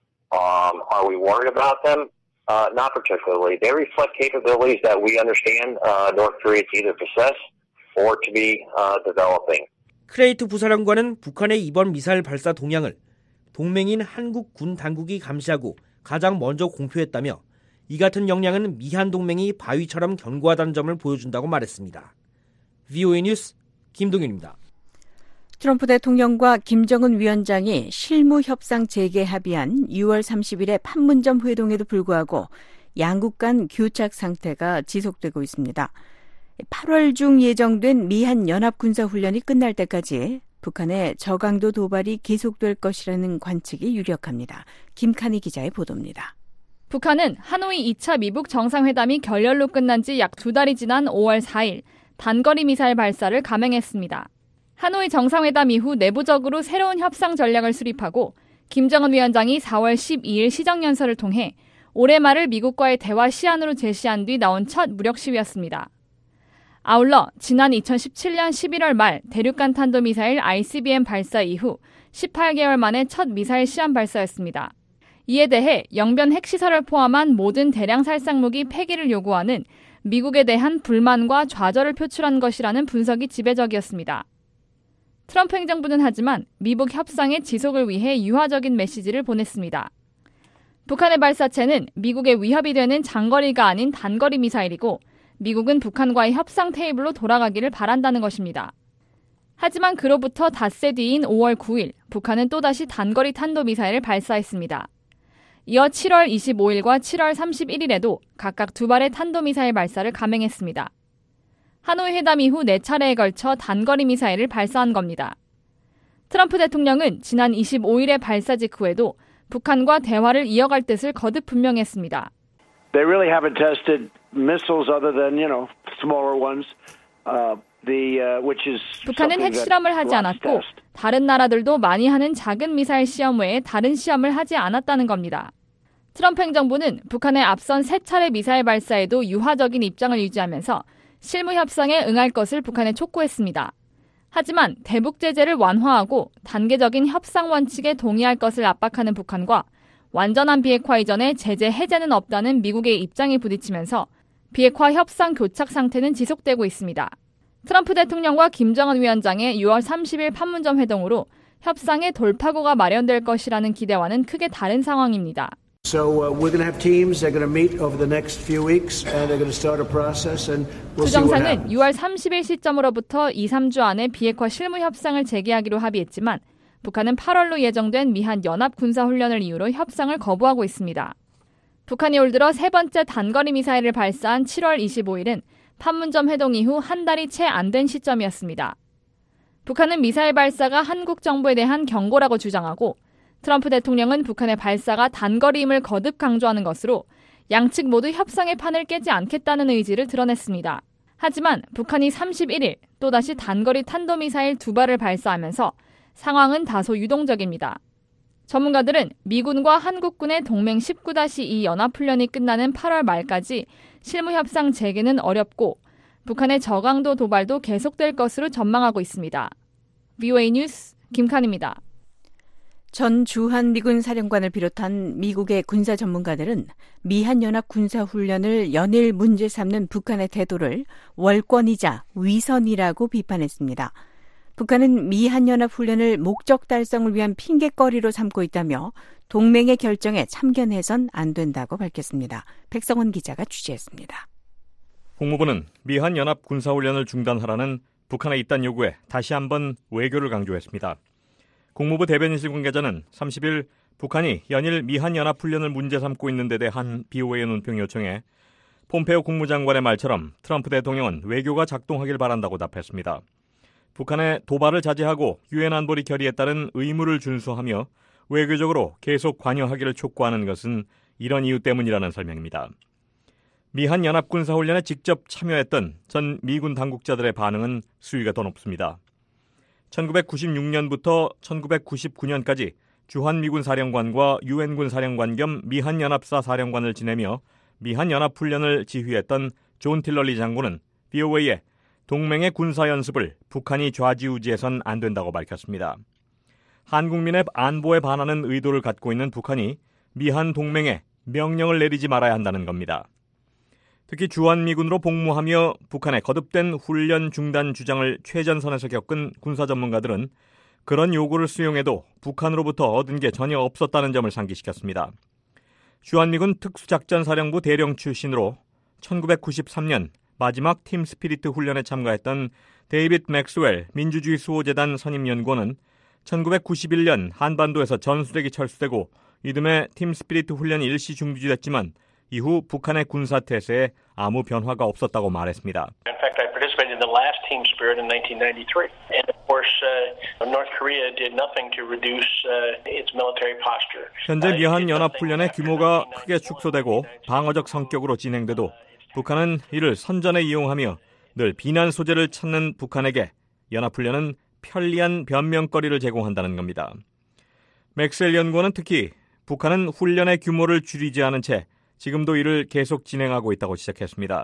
Um, are we worried about them? Uh, not particularly. They reflect capabilities that we understand uh, North Korea to either possess or to be uh, developing. 크레이트 부사령관은 북한의 이번 미사일 발사 동향을 동맹인 한국 군 당국이 감시하고 가장 먼저 공표했다며 이 같은 역량은 미한 동맹이 바위처럼 견고하다는 점을 보여준다고 말했습니다. 브이오에이 뉴스 김동윤입니다. 트럼프 대통령과 김정은 위원장이 실무 협상 재개 합의한 유월 삼십일의 판문점 회동에도 불구하고 양국 간 교착 상태가 지속되고 있습니다. 팔월 중 예정된 미한 연합군사훈련이 끝날 때까지 북한의 저강도 도발이 계속될 것이라는 관측이 유력합니다. 김칸희 기자의 보도입니다. 북한은 하노이 이 차 미북 정상회담이 결렬로 끝난 지 약 두 달이 지난 오월 사일 단거리 미사일 발사를 감행했습니다. 하노이 정상회담 이후 내부적으로 새로운 협상 전략을 수립하고 김정은 위원장이 사월 십이일 시정연설을 통해 올해 말을 미국과의 대화 시한으로 제시한 뒤 나온 첫 무력 시위였습니다. 아울러 지난 이천십칠년 십일월 말 대륙간 탄도미사일 아이씨비엠 발사 이후 십팔 개월 만에 첫 미사일 시험 발사였습니다. 이에 대해 영변 핵시설을 포함한 모든 대량 살상무기 폐기를 요구하는 미국에 대한 불만과 좌절을 표출한 것이라는 분석이 지배적이었습니다. 트럼프 행정부는 하지만 미북 협상의 지속을 위해 유화적인 메시지를 보냈습니다. 북한의 발사체는 미국의 위협이 되는 장거리가 아닌 단거리 미사일이고 미국은 북한과의 협상 테이블로 돌아가기를 바란다는 것입니다. 하지만 그로부터 닷새 뒤인 오월 구일 북한은 또다시 단거리 탄도미사일을 발사했습니다. 이어 칠월 이십오일과 칠월 삼십일일에도 각각 두 발의 탄도미사일 발사를 감행했습니다. 하노이 회담 이후 네 차례에 걸쳐 단거리 미사일을 발사한 겁니다. 트럼프 대통령은 지난 이십오일의 발사 직후에도 북한과 대화를 이어갈 뜻을 거듭 분명했습니다. They really haven't tested missiles other than, you know, smaller ones. Uh, the uh, which is 북한은 핵실험을 하지 않았고 다른 나라들도 많이 하는 작은 미사일 시험 외에 다른 시험을 하지 않았다는 겁니다. 트럼프 행정부는 북한의 앞선 세 차례 미사일 발사에도 유화적인 입장을 유지하면서 실무 협상에 응할 것을 북한에 촉구했습니다. 하지만 대북 제재를 완화하고 단계적인 협상 원칙에 동의할 것을 압박하는 북한과 완전한 비핵화 이전에 제재 해제는 없다는 미국의 입장이 부딪히면서 비핵화 협상 교착 상태는 지속되고 있습니다. 트럼프 대통령과 김정은 위원장의 유월 삼십일 판문점 회동으로 협상의 돌파구가 마련될 것이라는 기대와는 크게 다른 상황입니다. So uh, we're going to have teams. They're going to meet over the next few weeks, and they're going to start a process, and we'll 두 see what 정상은 happens. 유월 삼십일 시점으로부터 이, 삼 주 안에 비핵화 실무 협상을 재개하기로 합의했지만 북한은 팔월로 예정된 미한 연합 군사훈련을 이유로 협상을 거부하고 있습니다. 북한이 올 들어 세 번째 단거리 미사일을 발사한 칠월 이십오일은 판문점 회동 이후 한 달이 채 안 된 시점이었습니다. 북한은 미사일 발사가 한국 정부에 대한 경고라고 주장하고 트럼프 대통령은 북한의 발사가 단거리임을 거듭 강조하는 것으로 양측 모두 협상의 판을 깨지 않겠다는 의지를 드러냈습니다. 하지만 북한이 삼십일일 또다시 단거리 탄도미사일 두 발을 발사하면서 상황은 다소 유동적입니다. 전문가들은 미군과 한국군의 동맹 십구 다시 이 연합훈련이 끝나는 팔월 말까지 실무협상 재개는 어렵고 북한의 저강도 도발도 계속될 것으로 전망하고 있습니다. 브이오에이 뉴스 김칸입니다. 전 주한 미군 사령관을 비롯한 미국의 군사 전문가들은 미한연합 군사훈련을 연일 문제 삼는 북한의 태도를 월권이자 위선이라고 비판했습니다. 북한은 미한연합훈련을 목적 달성을 위한 핑계거리로 삼고 있다며 동맹의 결정에 참견해선 안 된다고 밝혔습니다. 백성원 기자가 취재했습니다. 국무부는 미한연합 군사훈련을 중단하라는 북한의 이딴 요구에 다시 한번 외교를 강조했습니다. 국무부 대변인실 관계자는 삼십일 북한이 연일 미한연합훈련을 문제 삼고 있는 데 대한 비오에이 논평 요청에 폼페오 국무장관의 말처럼 트럼프 대통령은 외교가 작동하길 바란다고 답했습니다. 북한의 도발을 자제하고 유엔 안보리 결의에 따른 의무를 준수하며 외교적으로 계속 관여하기를 촉구하는 것은 이런 이유 때문이라는 설명입니다. 미한연합군사훈련에 직접 참여했던 전 미군 당국자들의 반응은 수위가 더 높습니다. 천구백구십육 년부터 천구백구십구 년까지 주한미군 사령관과 유엔군 사령관 겸 미한연합사 사령관을 지내며 미한연합훈련을 지휘했던 존 틸러리 장군은 비오에이에 동맹의 군사연습을 북한이 좌지우지해선 안 된다고 밝혔습니다. 한국민의 안보에 반하는 의도를 갖고 있는 북한이 미한 동맹에 명령을 내리지 말아야 한다는 겁니다. 특히 주한미군으로 복무하며 북한의 거듭된 훈련 중단 주장을 최전선에서 겪은 군사 전문가들은 그런 요구를 수용해도 북한으로부터 얻은 게 전혀 없었다는 점을 상기시켰습니다. 주한미군 특수작전사령부 대령 출신으로 천구백구십삼 년 마지막 팀 스피리트 훈련에 참가했던 데이빗 맥스웰 민주주의 수호재단 선임연구원은 천구백구십일 년 한반도에서 전술핵이 철수되고 이듬해 팀 스피리트 훈련이 일시 중지됐지만 이후 북한의 군사태세에 아무 변화가 없었다고 말했습니다. In fact, I participated in the last Team Spirit in nineteen ninety-three. And of course, uh, North Korea did nothing to reduce uh, its military posture. 현재 미한 연합훈련의 규모가 크게 축소되고 방어적 성격으로 진행돼도 북한은 이를 선전에 이용하며 늘 비난 소재를 찾는 북한에게 연합훈련은 편리한 변명거리를 제공한다는 겁니다. 맥스웰 연구원은 특히 북한은 훈련의 규모를 줄이지 않은 채 지금도 이를 계속 진행하고 있다고 지적했습니다.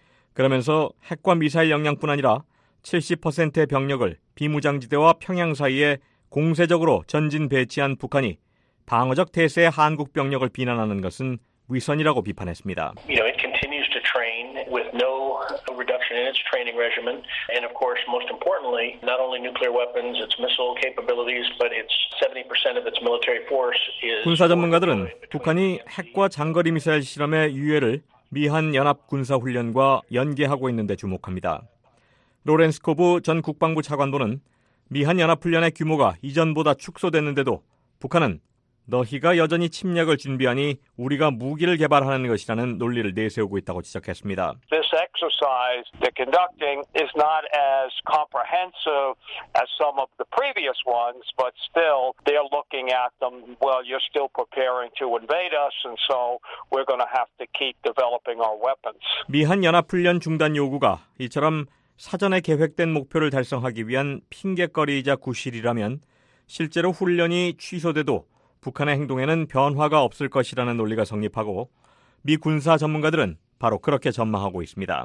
그러면서 핵과 미사일 역량뿐 아니라 칠십 퍼센트의 병력을 비무장지대와 평양 사이에 공세적으로 전진 배치한 북한이 방어적 태세의 한국 병력을 비난하는 것은 위선이라고 비판했습니다. You know, it continues to train with no reduction in its training regimen, and of course, most importantly, not only nuclear weapons, its missile capabilities, but its seventy percent of its military force is. 군사 전문가들은 북한이 핵과 장거리 미사일 실험의 유예를 미한 연합 군사 훈련과 연계하고 있는 데 주목합니다. 로렌스 코브 전 국방부 차관보는 미한 연합 훈련의 규모가 이전보다 축소됐는데도 북한은 너희가 여전히 침략을 준비하니 우리가 무기를 개발하는 것이라는 논리를 내세우고 있다고 지적했습니다. This exercise they're conducting is not as comprehensive as some of the previous ones, but still they're looking at them, well, you're still preparing to invade us, and so we're going to have to keep developing our weapons. 미한 연합훈련 중단 요구가 이처럼 사전에 계획된 목표를 달성하기 위한 핑계거리이자 구실이라면 실제로 훈련이 취소돼도 북한의 행동에는 변화가 없을 것이라는 논리가 성립하고 미 군사 전문가들은 바로 그렇게 전망하고 있습니다.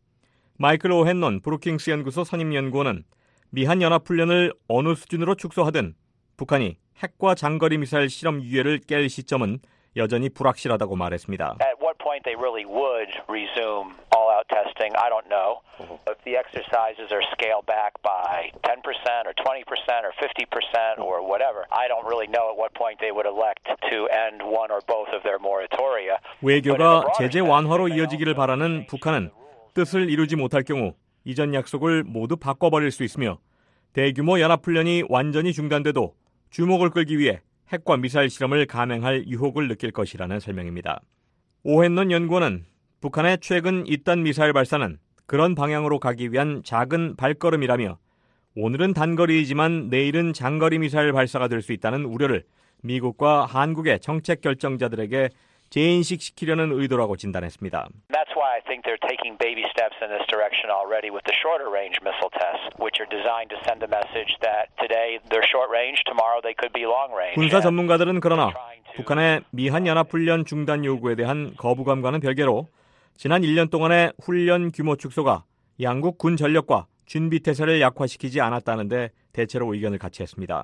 마이클 오헨넌 브루킹스 연구소 선임연구원은 미한 연합훈련을 어느 수준으로 축소하든 북한이 핵과 장거리 미사일 실험 유예를 깰 시점은 여전히 불확실하다고 말했습니다. At what point they really would resume all-out testing, I don't know. If the exercises are scaled back by ten percent or twenty percent or fifty percent or whatever, I don't really know at what point they would elect to end one or both of their moratoria. 외교가 제재 완화로 이어지기를 바라는 북한은 뜻을 이루지 못할 경우 이전 약속을 모두 바꿔버릴 수 있으며 대규모 연합훈련이 완전히 중단돼도 주목을 끌기 위해 핵과 미사일 실험을 감행할 유혹을 느낄 것이라는 설명입니다. 오헨넌 연구원은 북한의 최근 잇단 미사일 발사는 그런 방향으로 가기 위한 작은 발걸음이라며 오늘은 단거리이지만 내일은 장거리 미사일 발사가 될 수 있다는 우려를 미국과 한국의 정책 결정자들에게 재인식시키려는 의도라고 진단했습니다. That's why I think they're taking baby steps in this direction already with the shorter range missile tests, which are designed to send a message that today they're short range, tomorrow they could be long range. 군사 전문가들은 그러나 북한의 미한 연합훈련 중단 요구에 대한 거부감과는 별개로 지난 일 년 동안의 훈련 규모 축소가 양국 군 전력과 준비 태세를 약화시키지 않았다는데 대체로 의견을 같이 했습니다.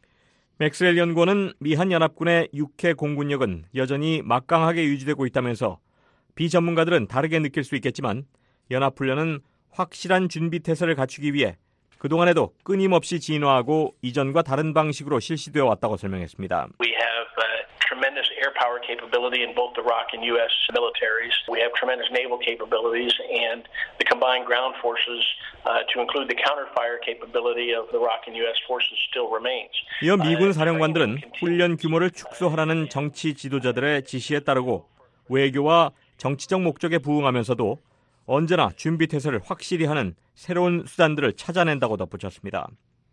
맥스웰 연구원은 미한 연합군의 육해 공군력은 여전히 막강하게 유지되고 있다면서 비전문가들은 다르게 느낄 수 있겠지만 연합훈련은 확실한 준비 태세를 갖추기 위해 그동안에도 끊임없이 진화하고 이전과 다른 방식으로 실시되어 왔다고 설명했습니다. We have uh, tremendous air power capability in both the ROC and U S militaries. We have tremendous naval capabilities, and the combined ground forces, uh, to include the counter-fire capability of the ROC and U S forces, still remains. 이어 미군 사령관들은 훈련 규모를 축소하라는 정치 지도자들의 지시에 따르고 외교와 정치적 목적에 부응하면서도 언제나 준비태세를 확실히 하는 새로운 수단들을 찾아낸다고 덧붙였습니다.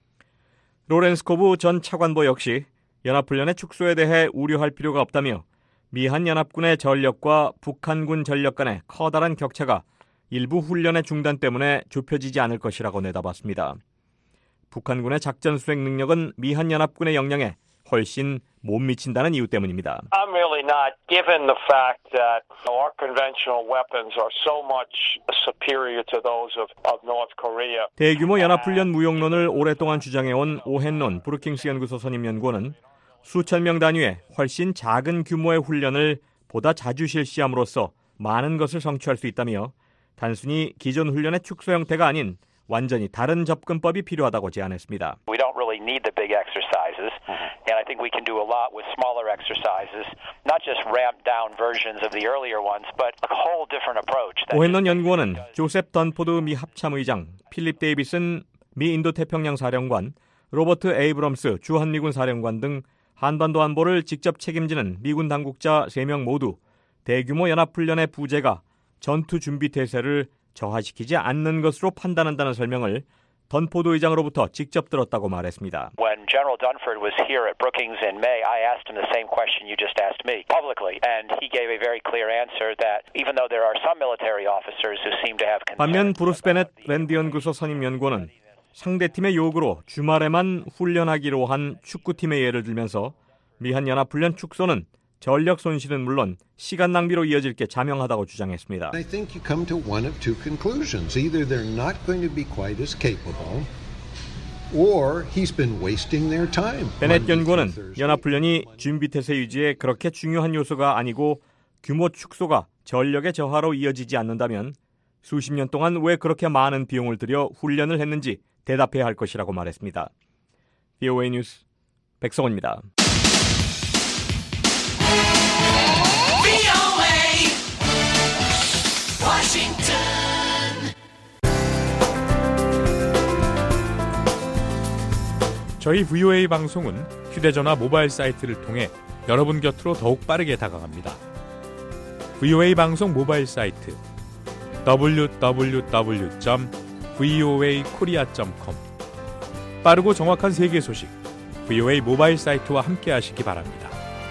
로렌스 코브 전 차관보 역시 연합훈련의 축소에 대해 우려할 필요가 없다며 미한 연합군의 전력과 북한군 전력 간의 커다란 격차가 일부 훈련의 중단 때문에 좁혀지지 않을 것이라고 내다봤습니다. 북한군의 작전 수행 능력은 미한 연합군의 역량에 훨씬 못 미친다는 이유 때문입니다. I'm really not, given the fact that our conventional weapons are so much superior to those of, of North Korea. 대규모 연합훈련 무용론을 오랫동안 주장해온 오헨론 브루킹스 연구소 선임 연구원은 수천 명 단위의 훨씬 작은 규모의 훈련을 보다 자주 실시함으로써 많은 것을 성취할 수 있다며 단순히 기존 훈련의 축소 형태가 아닌 완전히 다른 접근법이 필요하다고 제안했습니다. We don't really need the big exercises, and I think we can do a lot with smaller exercises, not just ramped down versions of the earlier ones, but a whole different approach. 오헨론 연구원은 조셉 던포드 미 합참의장, 필립 데이비슨 미 인도태평양 사령관, 로버트 에이브럼스 주한미군 사령관 등 한반도 안보를 직접 책임지는 미군 당국자 세 명 모두 대규모 연합훈련의 부재가 전투 준비 태세를 저하시키지 않는 것으로 판단한다는 설명을 던포드 의장으로부터 직접 들었다고 말했습니다. When General Dunford was here at Brookings in May, I asked him the same question you just asked me publicly, and he gave a very clear answer that even though there are some military officers who seem to have concerns. 반면 브루스 베넷 랜드 연구소 선임 연구원은 상대팀의 요구로 주말에만 훈련하기로 한 축구팀의 예를 들면서 미한 연합훈련 축소는 전력 손실은 물론 시간 낭비로 이어질 게 자명하다고 주장했습니다. I think you come to one of two conclusions. Either they're not going to be quite as capable, or he's been wasting their time. 베넷 연구원은 연합훈련이 준비태세 유지에 그렇게 중요한 요소가 아니고 규모 축소가 전력의 저하로 이어지지 않는다면 수십 년 동안 왜 그렇게 많은 비용을 들여 훈련을 했는지 대답해야 할 것이라고 말했습니다. 브이오에이 뉴스 백성원입니다. 저희 브이오에이 방송은 휴대전화 모바일 사이트를 통해 여러분 곁으로 더욱 빠르게 다가갑니다. 브이오에이 방송 모바일 사이트 더블유 더블유 더블유 점 브이오에이 코리아 점 컴 빠르고 정확한 세계 소식 브이오에이 모바일 사이트와 함께 하시기 바랍니다.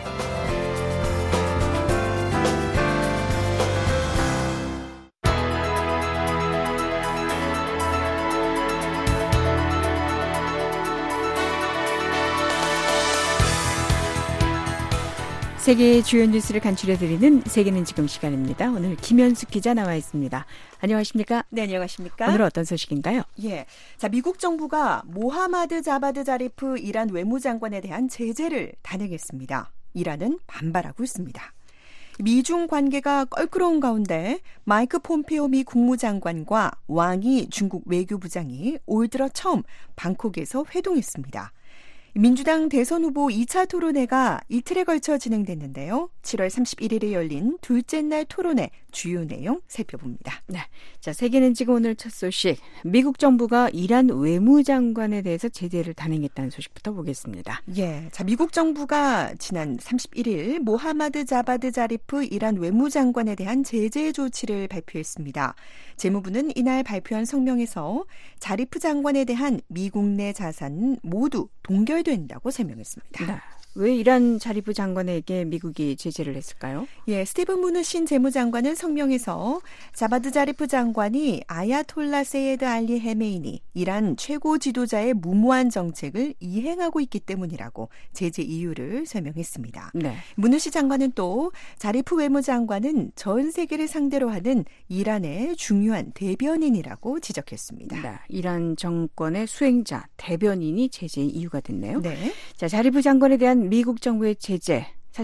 세계의 주요 뉴스를 간추려드리는 세계는 지금 시간입니다. 오늘 김현숙 기자 나와 있습니다. 안녕하십니까? 네, 안녕하십니까? 오늘 어떤 소식인가요? 예, 자 미국 정부가 모하마드 자바드 자리프 이란 외무장관에 대한 제재를 단행했습니다. 이란은 반발하고 있습니다. 미중 관계가 껄끄러운 가운데 마이크 폼페오 미 국무장관과 왕이 중국 외교부장이 올 들어 처음 방콕에서 회동했습니다. 민주당 대선 후보 이 차 토론회가 이틀에 걸쳐 진행됐는데요. 칠월 삼십일일에 열린 둘째 날 토론회 주요 내용 살펴봅니다. 네, 자 세계는 지금 오늘 첫 소식. 미국 정부가 이란 외무장관에 대해서 제재를 단행했다는 소식부터 보겠습니다. 예, 자 미국 정부가 지난 삼십일일 모하마드 자바드 자리프 이란 외무장관에 대한 제재 조치를 발표했습니다. 재무부는 이날 발표한 성명에서 자리프 장관에 대한 미국 내 자산은 모두 동결된다고 설명했습니다. 네. 왜 이란 자리프 장관에게 미국이 제재를 했을까요? 예, 스티븐 무누신 재무장관은 성명에서 자바드 자리프 장관이 아야톨라 세예드 알리 헤메이니 이란 최고 지도자의 무모한 정책을 이행하고 있기 때문이라고 제재 이유를 설명했습니다. 네. 무누시 장관은 또 자리프 외무장관은 전 세계를 상대로 하는 이란의 중요한 대변인이라고 지적했습니다. 네. 이란 정권의 수행자, 대변인이 제재의 이유가 됐네요. 네. 자, 자리프 장관에 대한 미국 정부의 제재, 사실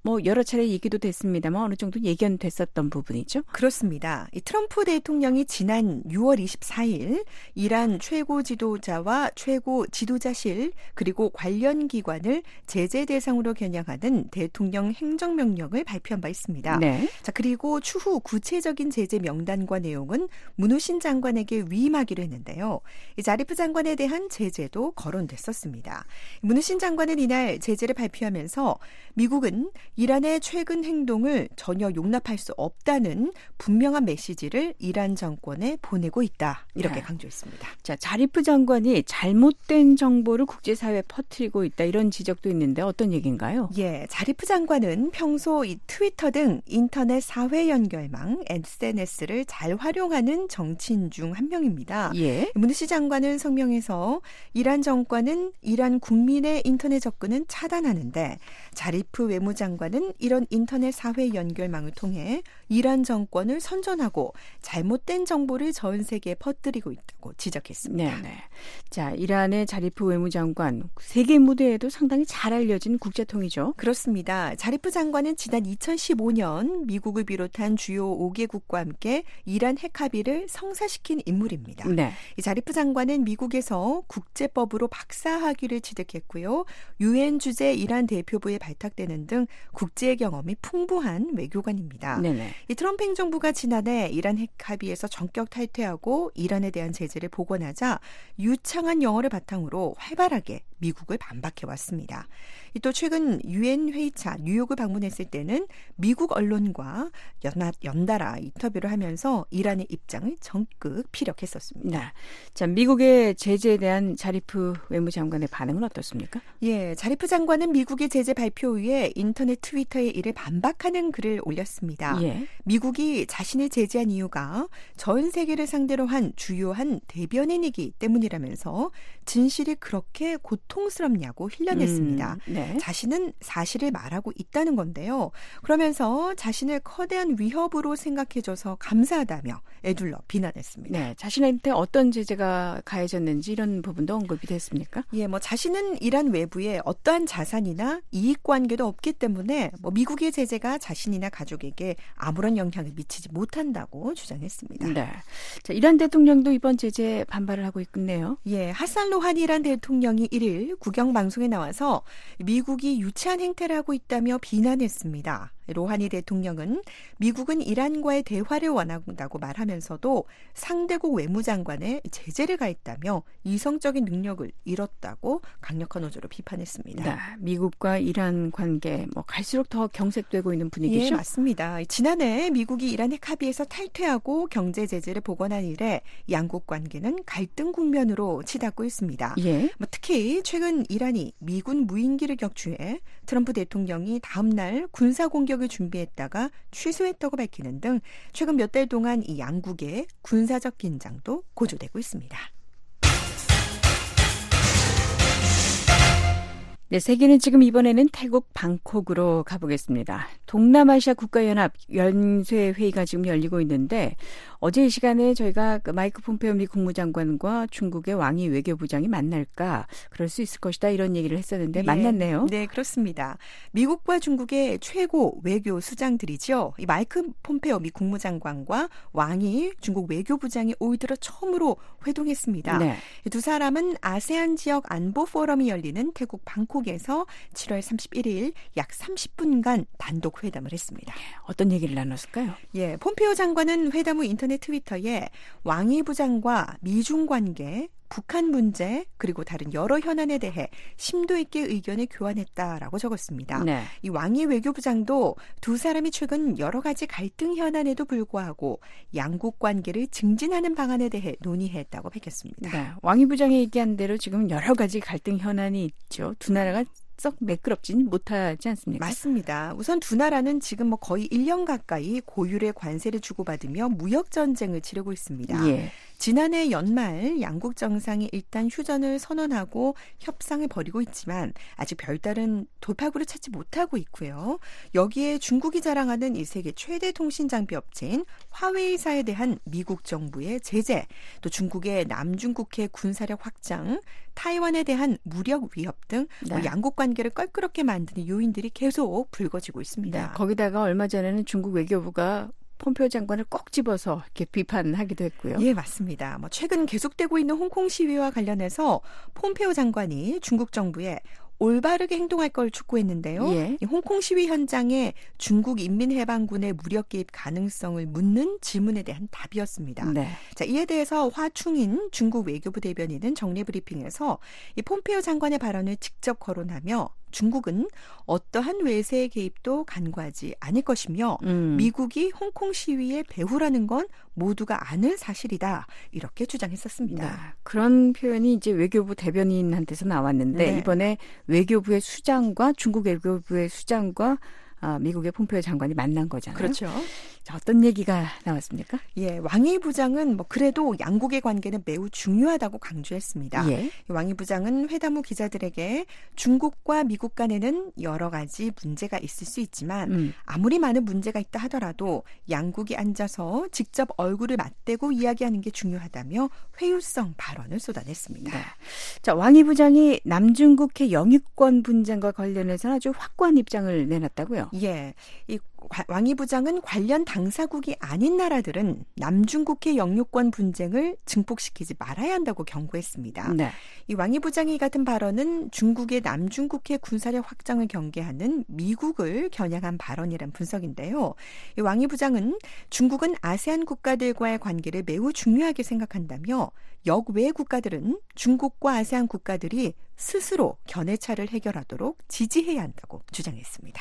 뭐 여러 차례 얘기도 됐습니다만 어느 정도 예견됐었던 부분이죠. 그렇습니다. 이 트럼프 대통령이 지난 유월 이십사일 이란 최고 지도자와 최고 지도자실 그리고 관련 기관을 제재 대상으로 겨냥하는 대통령 행정명령을 발표한 바 있습니다. 네. 자, 그리고 추후 구체적인 제재 명단과 내용은 문우신 장관에게 위임하기로 했는데요. 이 자리프 장관에 대한 제재도 거론됐었습니다. 문우신 장관은 이날 제재를 발표하면서 미국은 이란의 최근 행동을 전혀 용납할 수 없다는 분명한 메시지를 이란 정권에 보내고 있다. 이렇게 네. 강조했습니다. 자, 자리프 장관이 잘못된 정보를 국제사회에 퍼뜨리고 있다. 이런 지적도 있는데 어떤 얘기인가요? 예, 자리프 장관은 평소 이 트위터 등 인터넷 사회 연결망 에스엔에스를 잘 활용하는 정치인 중 한 명입니다. 예. 문우시 장관은 성명에서 이란 정권은 이란 국민의 인터넷 접근은 차단하는데 자리프 외무장관은 이런 인터넷 사회 연결망을 통해 이란 정권을 선전하고 잘못된 정보를 전 세계에 퍼뜨리고 있다고 지적했습니다. 네, 네. 자, 이란의 자리프 외무장관 세계 무대에도 상당히 잘 알려진 국제통이죠. 그렇습니다. 자리프 장관은 지난 이천십오년 미국을 비롯한 주요 오 개국과 함께 이란 핵 합의를 성사시킨 인물입니다. 네. 이 자리프 장관은 미국에서 국제법으로 박사학위를 취득했고요. 유엔 주재 이란 대표부에 발탁되는 등 국제 경험이 풍부한 외교관입니다. 네네. 이 트럼프 행정부가 지난해 이란 핵 합의에서 전격 탈퇴하고 이란에 대한 제재를 복원하자 유창한 영어를 바탕으로 활발하게 미국을 반박해왔습니다. 또 최근 유엔 회의차 뉴욕을 방문했을 때는 미국 언론과 연하, 연달아 인터뷰를 하면서 이란의 입장을 적극 피력했었습니다. 네. 자, 미국의 제재에 대한 자리프 외무장관의 반응은 어떻습니까? 예, 자리프 장관은 미국의 제재 발표 후에 인터넷 트위터에 이를 반박하는 글을 올렸습니다. 예. 미국이 자신을 제재한 이유가 전 세계를 상대로 한 주요한 대변인이기 때문이라면서 진실이 그렇게 고통스럽냐고 힐난했습니다. 음, 네. 자신은 사실을 말하고 있다는 건데요. 그러면서 자신을 거대한 위협으로 생각해줘서 감사하다며 애둘러 비난했습니다. 네, 자신한테 어떤 제재가 가해졌는지 이런 부분도 언급이 됐습니까? 예, 뭐 자신은 이란 외부에 어떠한 자산이나 이익 관계도 없기 때문에 뭐 미국의 제재가 자신이나 가족에게 아무런 영향을 미치지 못한다고 주장했습니다. 네. 자, 이란 대통령도 이번 제재에 반발을 하고 있군요. 예, 하산 로하니 이란 대통령이 일일 국영 방송에 나와서 미국이 유치한 행태를 하고 있다며 비난했습니다. 로하니 대통령은 미국은 이란과의 대화를 원한다고 말하면서도 상대국 외무장관에 제재를 가했다며 이성적인 능력을 잃었다고 강력한 어조로 비판했습니다. 네, 미국과 이란 관계 뭐 갈수록 더 경색되고 있는 분위기죠? 예, 맞습니다. 지난해 미국이 이란 핵 합의에서 탈퇴하고 경제 제재를 복원한 이래 양국 관계는 갈등 국면으로 치닫고 있습니다. 예. 뭐 특히 최근 이란이 미군 무인기를 격추해 트럼프 대통령이 다음 날 군사 공격을 준비했다가 취소했다고 밝히는 등 최근 몇 달 동안 이 양국의 군사적 긴장도 고조되고 있습니다. 네, 세계는 지금 이번에는 태국 방콕으로 가보겠습니다. 동남아시아 국가연합 연쇄 회의가 지금 열리고 있는데 어제 이 시간에 저희가 그 마이크 폼페오 미 국무장관과 중국의 왕이 외교부장이 만날까 그럴 수 있을 것이다 이런 얘기를 했었는데 예, 만났네요. 네, 그렇습니다. 미국과 중국의 최고 외교 수장들이죠. 이 마이크 폼페오 미 국무장관과 왕이 중국 외교부장이 올 들어 처음으로 회동했습니다. 네. 두 사람은 아세안 지역 안보 포럼이 열리는 태국 방콕에서 칠월 삼십일일 약 삼십 분간 단독 회담을 했습니다. 어떤 얘기를 나눴을까요? 예, 폼페오 장관은 회담 후 인터넷 트위터에 왕이 부장과 미중 관계, 북한 문제 그리고 다른 여러 현안에 대해 심도 있게 의견을 교환했다라고 적었습니다. 네. 이 왕이 외교부장도 두 사람이 최근 여러 가지 갈등 현안에도 불구하고 양국 관계를 증진하는 방안에 대해 논의했다고 밝혔습니다. 네, 왕이 부장이 얘기한 대로 지금 여러 가지 갈등 현안이 있죠. 두 나라가 썩 매끄럽진 못하지 않습니까? 맞습니다. 우선 두 나라는 지금 뭐 거의 일 년 가까이 고율의 관세를 주고받으며 무역 전쟁을 치르고 있습니다. 예. 지난해 연말 양국 정상이 일단 휴전을 선언하고 협상을 벌이고 있지만 아직 별다른 돌파구를 찾지 못하고 있고요. 여기에 중국이 자랑하는 이 세계 최대 통신 장비 업체인 화웨이사에 대한 미국 정부의 제재, 또 중국의 남중국해 군사력 확장, 타이완에 대한 무력 위협 등 네. 뭐 양국 관계를 껄끄럽게 만드는 요인들이 계속 불거지고 있습니다. 네, 거기다가 얼마 전에는 중국 외교부가 폼페오 장관을 꼭 집어서 이렇게 비판하기도 했고요. 예, 맞습니다. 뭐 최근 계속되고 있는 홍콩 시위와 관련해서 폼페오 장관이 중국 정부에 올바르게 행동할 걸 촉구했는데요. 예. 이 홍콩 시위 현장에 중국 인민해방군의 무력 개입 가능성을 묻는 질문에 대한 답이었습니다. 네. 자, 이에 대해서 화충인 중국 외교부 대변인은 정례 브리핑에서 이 폼페오 장관의 발언을 직접 거론하며 중국은 어떠한 외세의 개입도 간과하지 않을 것이며 음. 미국이 홍콩 시위의 배후라는 건 모두가 아는 사실이다. 이렇게 주장했었습니다. 네. 그런 표현이 이제 외교부 대변인한테서 나왔는데 네. 이번에 외교부의 수장과 중국 외교부의 수장과 아, 미국의 폼페오 장관이 만난 거잖아요. 그렇죠. 자, 어떤 얘기가 나왔습니까? 예, 왕이 부장은 뭐 그래도 양국의 관계는 매우 중요하다고 강조했습니다. 예. 왕이 부장은 회담 후 기자들에게 중국과 미국 간에는 여러 가지 문제가 있을 수 있지만 음. 아무리 많은 문제가 있다 하더라도 양국이 앉아서 직접 얼굴을 맞대고 이야기하는 게 중요하다며 회유성 발언을 쏟아냈습니다. 네. 자, 왕이 부장이 남중국해 영유권 분쟁과 관련해서는 아주 확고한 입장을 내놨다고요? 예, 이 왕이 부장은 관련 당사국이 아닌 나라들은 남중국해 영유권 분쟁을 증폭시키지 말아야 한다고 경고했습니다. 네. 이 왕이 부장이 같은 발언은 중국의 남중국해 군사력 확장을 경계하는 미국을 겨냥한 발언이란 분석인데요. 이 왕이 부장은 중국은 아세안 국가들과의 관계를 매우 중요하게 생각한다며 역외 국가들은 중국과 아세안 국가들이 스스로 견해차를 해결하도록 지지해야 한다고 주장했습니다.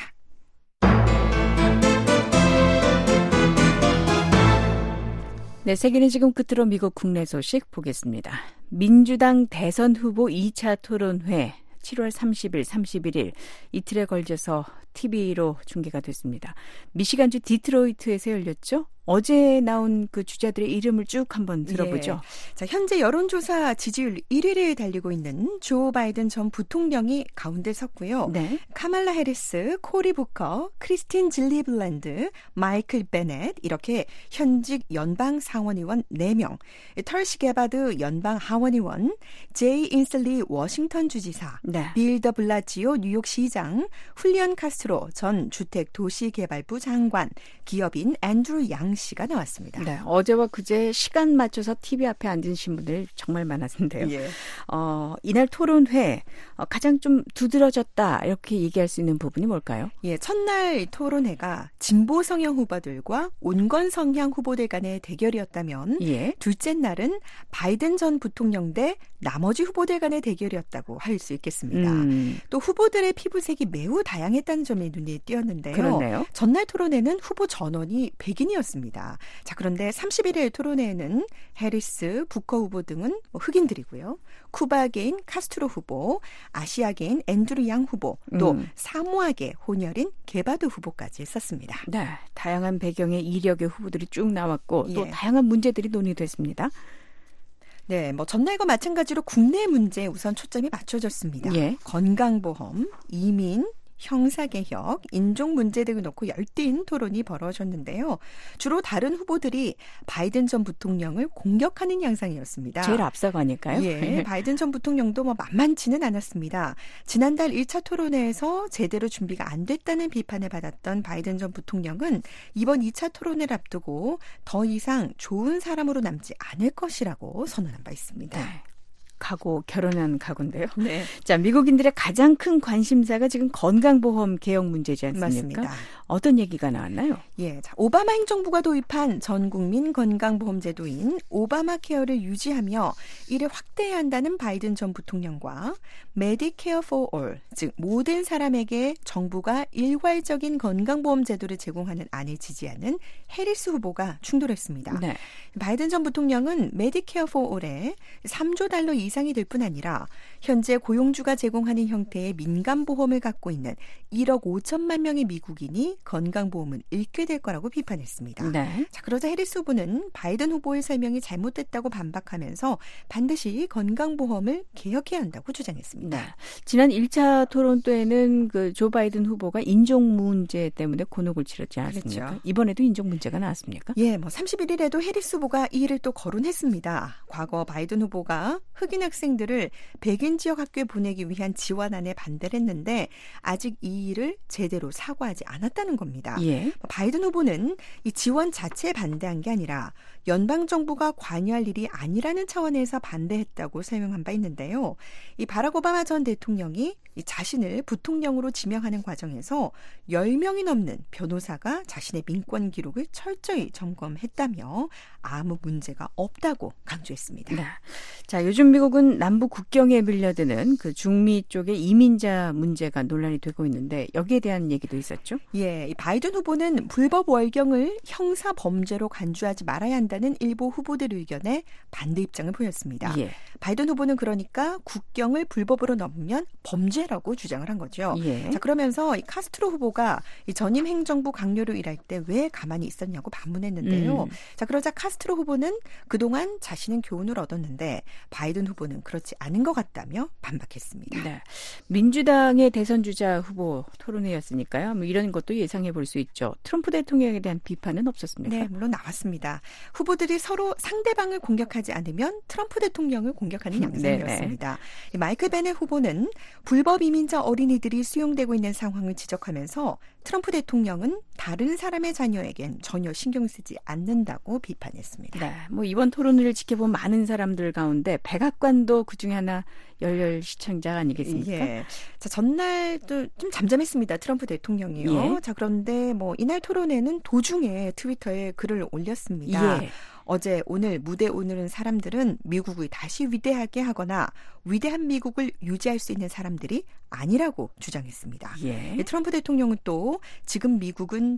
네, 세계는 지금 끝으로 미국 국내 소식 보겠습니다. 민주당 대선 후보 이 차 토론회 칠월 삼십일, 삼십일일 이틀에 걸쳐서 티비로 중계가 됐습니다. 미시간주 디트로이트에서 열렸죠? 어제 나온 그 주자들의 이름을 쭉 한번 들어보죠. 예. 자, 현재 여론조사 지지율 일 위를 달리고 있는 조 바이든 전 부통령이 가운데 섰고요. 네. 카말라 해리스, 코리 부커, 크리스틴 질리블랜드, 마이클 베넷 이렇게 현직 연방 상원의원 네 명, 털시 게바드 연방 하원의원, 제이 인슬리 워싱턴 주지사, 네. 빌 더 블라지오 뉴욕시장, 훌리언 카스트로 전 주택도시개발부 장관, 기업인 앤드루 양 씨가 나왔습니다. 네, 어제와 그제 시간 맞춰서 티비 앞에 앉으신 분들 정말 많았는데요. 예. 어, 이날 토론회 어, 가장 좀 두드러졌다 이렇게 얘기할 수 있는 부분이 뭘까요? 예, 첫날 토론회가 진보 성향 후보들과 온건 성향 후보들 간의 대결이었다면 예. 둘째 날은 바이든 전 부통령 대 나머지 후보들 간의 대결이었다고 할 수 있겠습니다. 음. 또 후보들의 피부색이 매우 다양했다는 점이 눈에 띄었는데요. 그렇네요. 전날 토론회는 후보 전원이 백인이었습니다. 자, 그런데 삼십일일 토론회에는 해리스, 부커 후보 등은 흑인들이고요. 쿠바계인 카스트로 후보, 아시아계인 앤드루 양 후보, 또 음. 사모아계 혼혈인 게바드 후보까지 있었습니다. 네, 다양한 배경의 이력의 후보들이 쭉 나왔고 또 예. 다양한 문제들이 논의됐습니다. 네, 뭐 전날과 마찬가지로 국내 문제에 우선 초점이 맞춰졌습니다. 예. 건강보험, 이민, 형사개혁, 인종 문제 등을 놓고 열띤 토론이 벌어졌는데요. 주로 다른 후보들이 바이든 전 부통령을 공격하는 양상이었습니다. 제일 앞서가니까요. 예, 바이든 전 부통령도 뭐 만만치는 않았습니다. 지난달 일 차 토론회에서 제대로 준비가 안 됐다는 비판을 받았던 바이든 전 부통령은 이번 이 차 토론회를 앞두고 더 이상 좋은 사람으로 남지 않을 것이라고 선언한 바 있습니다. 네. 각오, 결혼한 각오인데요. 네. 자, 미국인들의 가장 큰 관심사가 지금 건강보험 개혁 문제지 않습니까? 맞습니다. 어떤 얘기가 나왔나요? 예, 자, 오바마 행정부가 도입한 전 국민 건강보험 제도인 오바마 케어를 유지하며 이를 확대해야 한다는 바이든 전 부통령과 메디케어 포 올, 즉 모든 사람에게 정부가 일괄적인 건강보험 제도를 제공하는 안을 지지하는 해리스 후보가 충돌했습니다. 네. 바이든 전 부통령은 메디케어 포 올에 삼조 달러 이상 대상이 될 뿐 아니라 현재 고용주가 제공하는 형태의 민간보험을 갖고 있는 일억 오천만 명의 미국인이 건강보험을 잃게 될 거라고 비판했습니다. 네. 자, 그러자 해리스 후보는 바이든 후보의 설명이 잘못됐다고 반박하면서 반드시 건강보험을 개혁해야 한다고 주장했습니다. 네. 지난 일 차 토론 때는 그 조 바이든 후보가 인종 문제 때문에 곤혹을 치렀지 않았습니까? 그렇죠. 이번에도 인종 문제가 나왔습니까? 예, 뭐 삼십일 일에도 해리스 후보가 이 일을 또 거론했습니다. 과거 바이든 후보가 흑인 학생들을 백인 지역 학교에 보내기 위한 지원안에 반대를 했는데 아직 이 일을 제대로 사과하지 않았다는 겁니다. 예. 바이든 후보는 이 지원 자체에 반대한 게 아니라 연방정부가 관여할 일이 아니라는 차원에서 반대했다고 설명한 바 있는데요. 이 바락 오바마 전 대통령이 이 자신을 부통령으로 지명하는 과정에서 열 명이 넘는 변호사가 자신의 민권 기록을 철저히 점검했다며 아무 문제가 없다고 강조했습니다. 네. 자, 요즘 미국은 남북 국경에 밀려드는 그 중미 쪽의 이민자 문제가 논란이 되고 있는데 여기에 대한 얘기도 있었죠? 예, 이 바이든 후보는 불법 월경을 형사 범죄로 간주하지 말아야 한다는 일부 후보들의 의견에 반대 입장을 보였습니다. 예. 바이든 후보는 그러니까 국경을 불법으로 넘으면 범죄라고 주장을 한 거죠. 예. 자, 그러면서 이 카스트로 후보가 이 전임 행정부 강요로 일할 때 왜 가만히 있었냐고 반문했는데요. 음. 자, 그러자 카스트로 후보는 그동안 자신은 교훈을 얻었는데 바이든 후보는 그렇지 않은 것 같다며 반박했습니다. 네. 민주당의 대선 주자 후보 토론회였으니까요. 뭐 이런 것도 예상해 볼 수 있죠. 트럼프 대통령에 대한 비판은 없었습니까? 네, 물론 나왔습니다. 후보들이 서로 상대방을 공격하지 않으면 트럼프 대통령을 공격하는 양상이었습니다. 마이클 베넷 후보는 불법 이민자 어린이들이 수용되고 있는 상황을 지적하면서 트럼프 대통령은 다른 사람의 자녀에겐 전혀 신경 쓰지 않는다고 비판했습니다. 네, 뭐 이번 토론을 지켜본 많은 사람들 가운데 백악관도 그중에 하나 열렬 시청자 아니겠습니까? 예. 자, 전날도 좀 잠잠했습니다. 트럼프 대통령이요. 예. 자, 그런데 뭐 이날 토론회는 도중에 트위터에 글을 올렸습니다. 예. 어제 오늘 무대 오늘은 사람들은 미국을 다시 위대하게 하거나 위대한 미국을 유지할 수 있는 사람들이 아니라고 주장했습니다. 예. 트럼프 대통령은 또 지금 미국은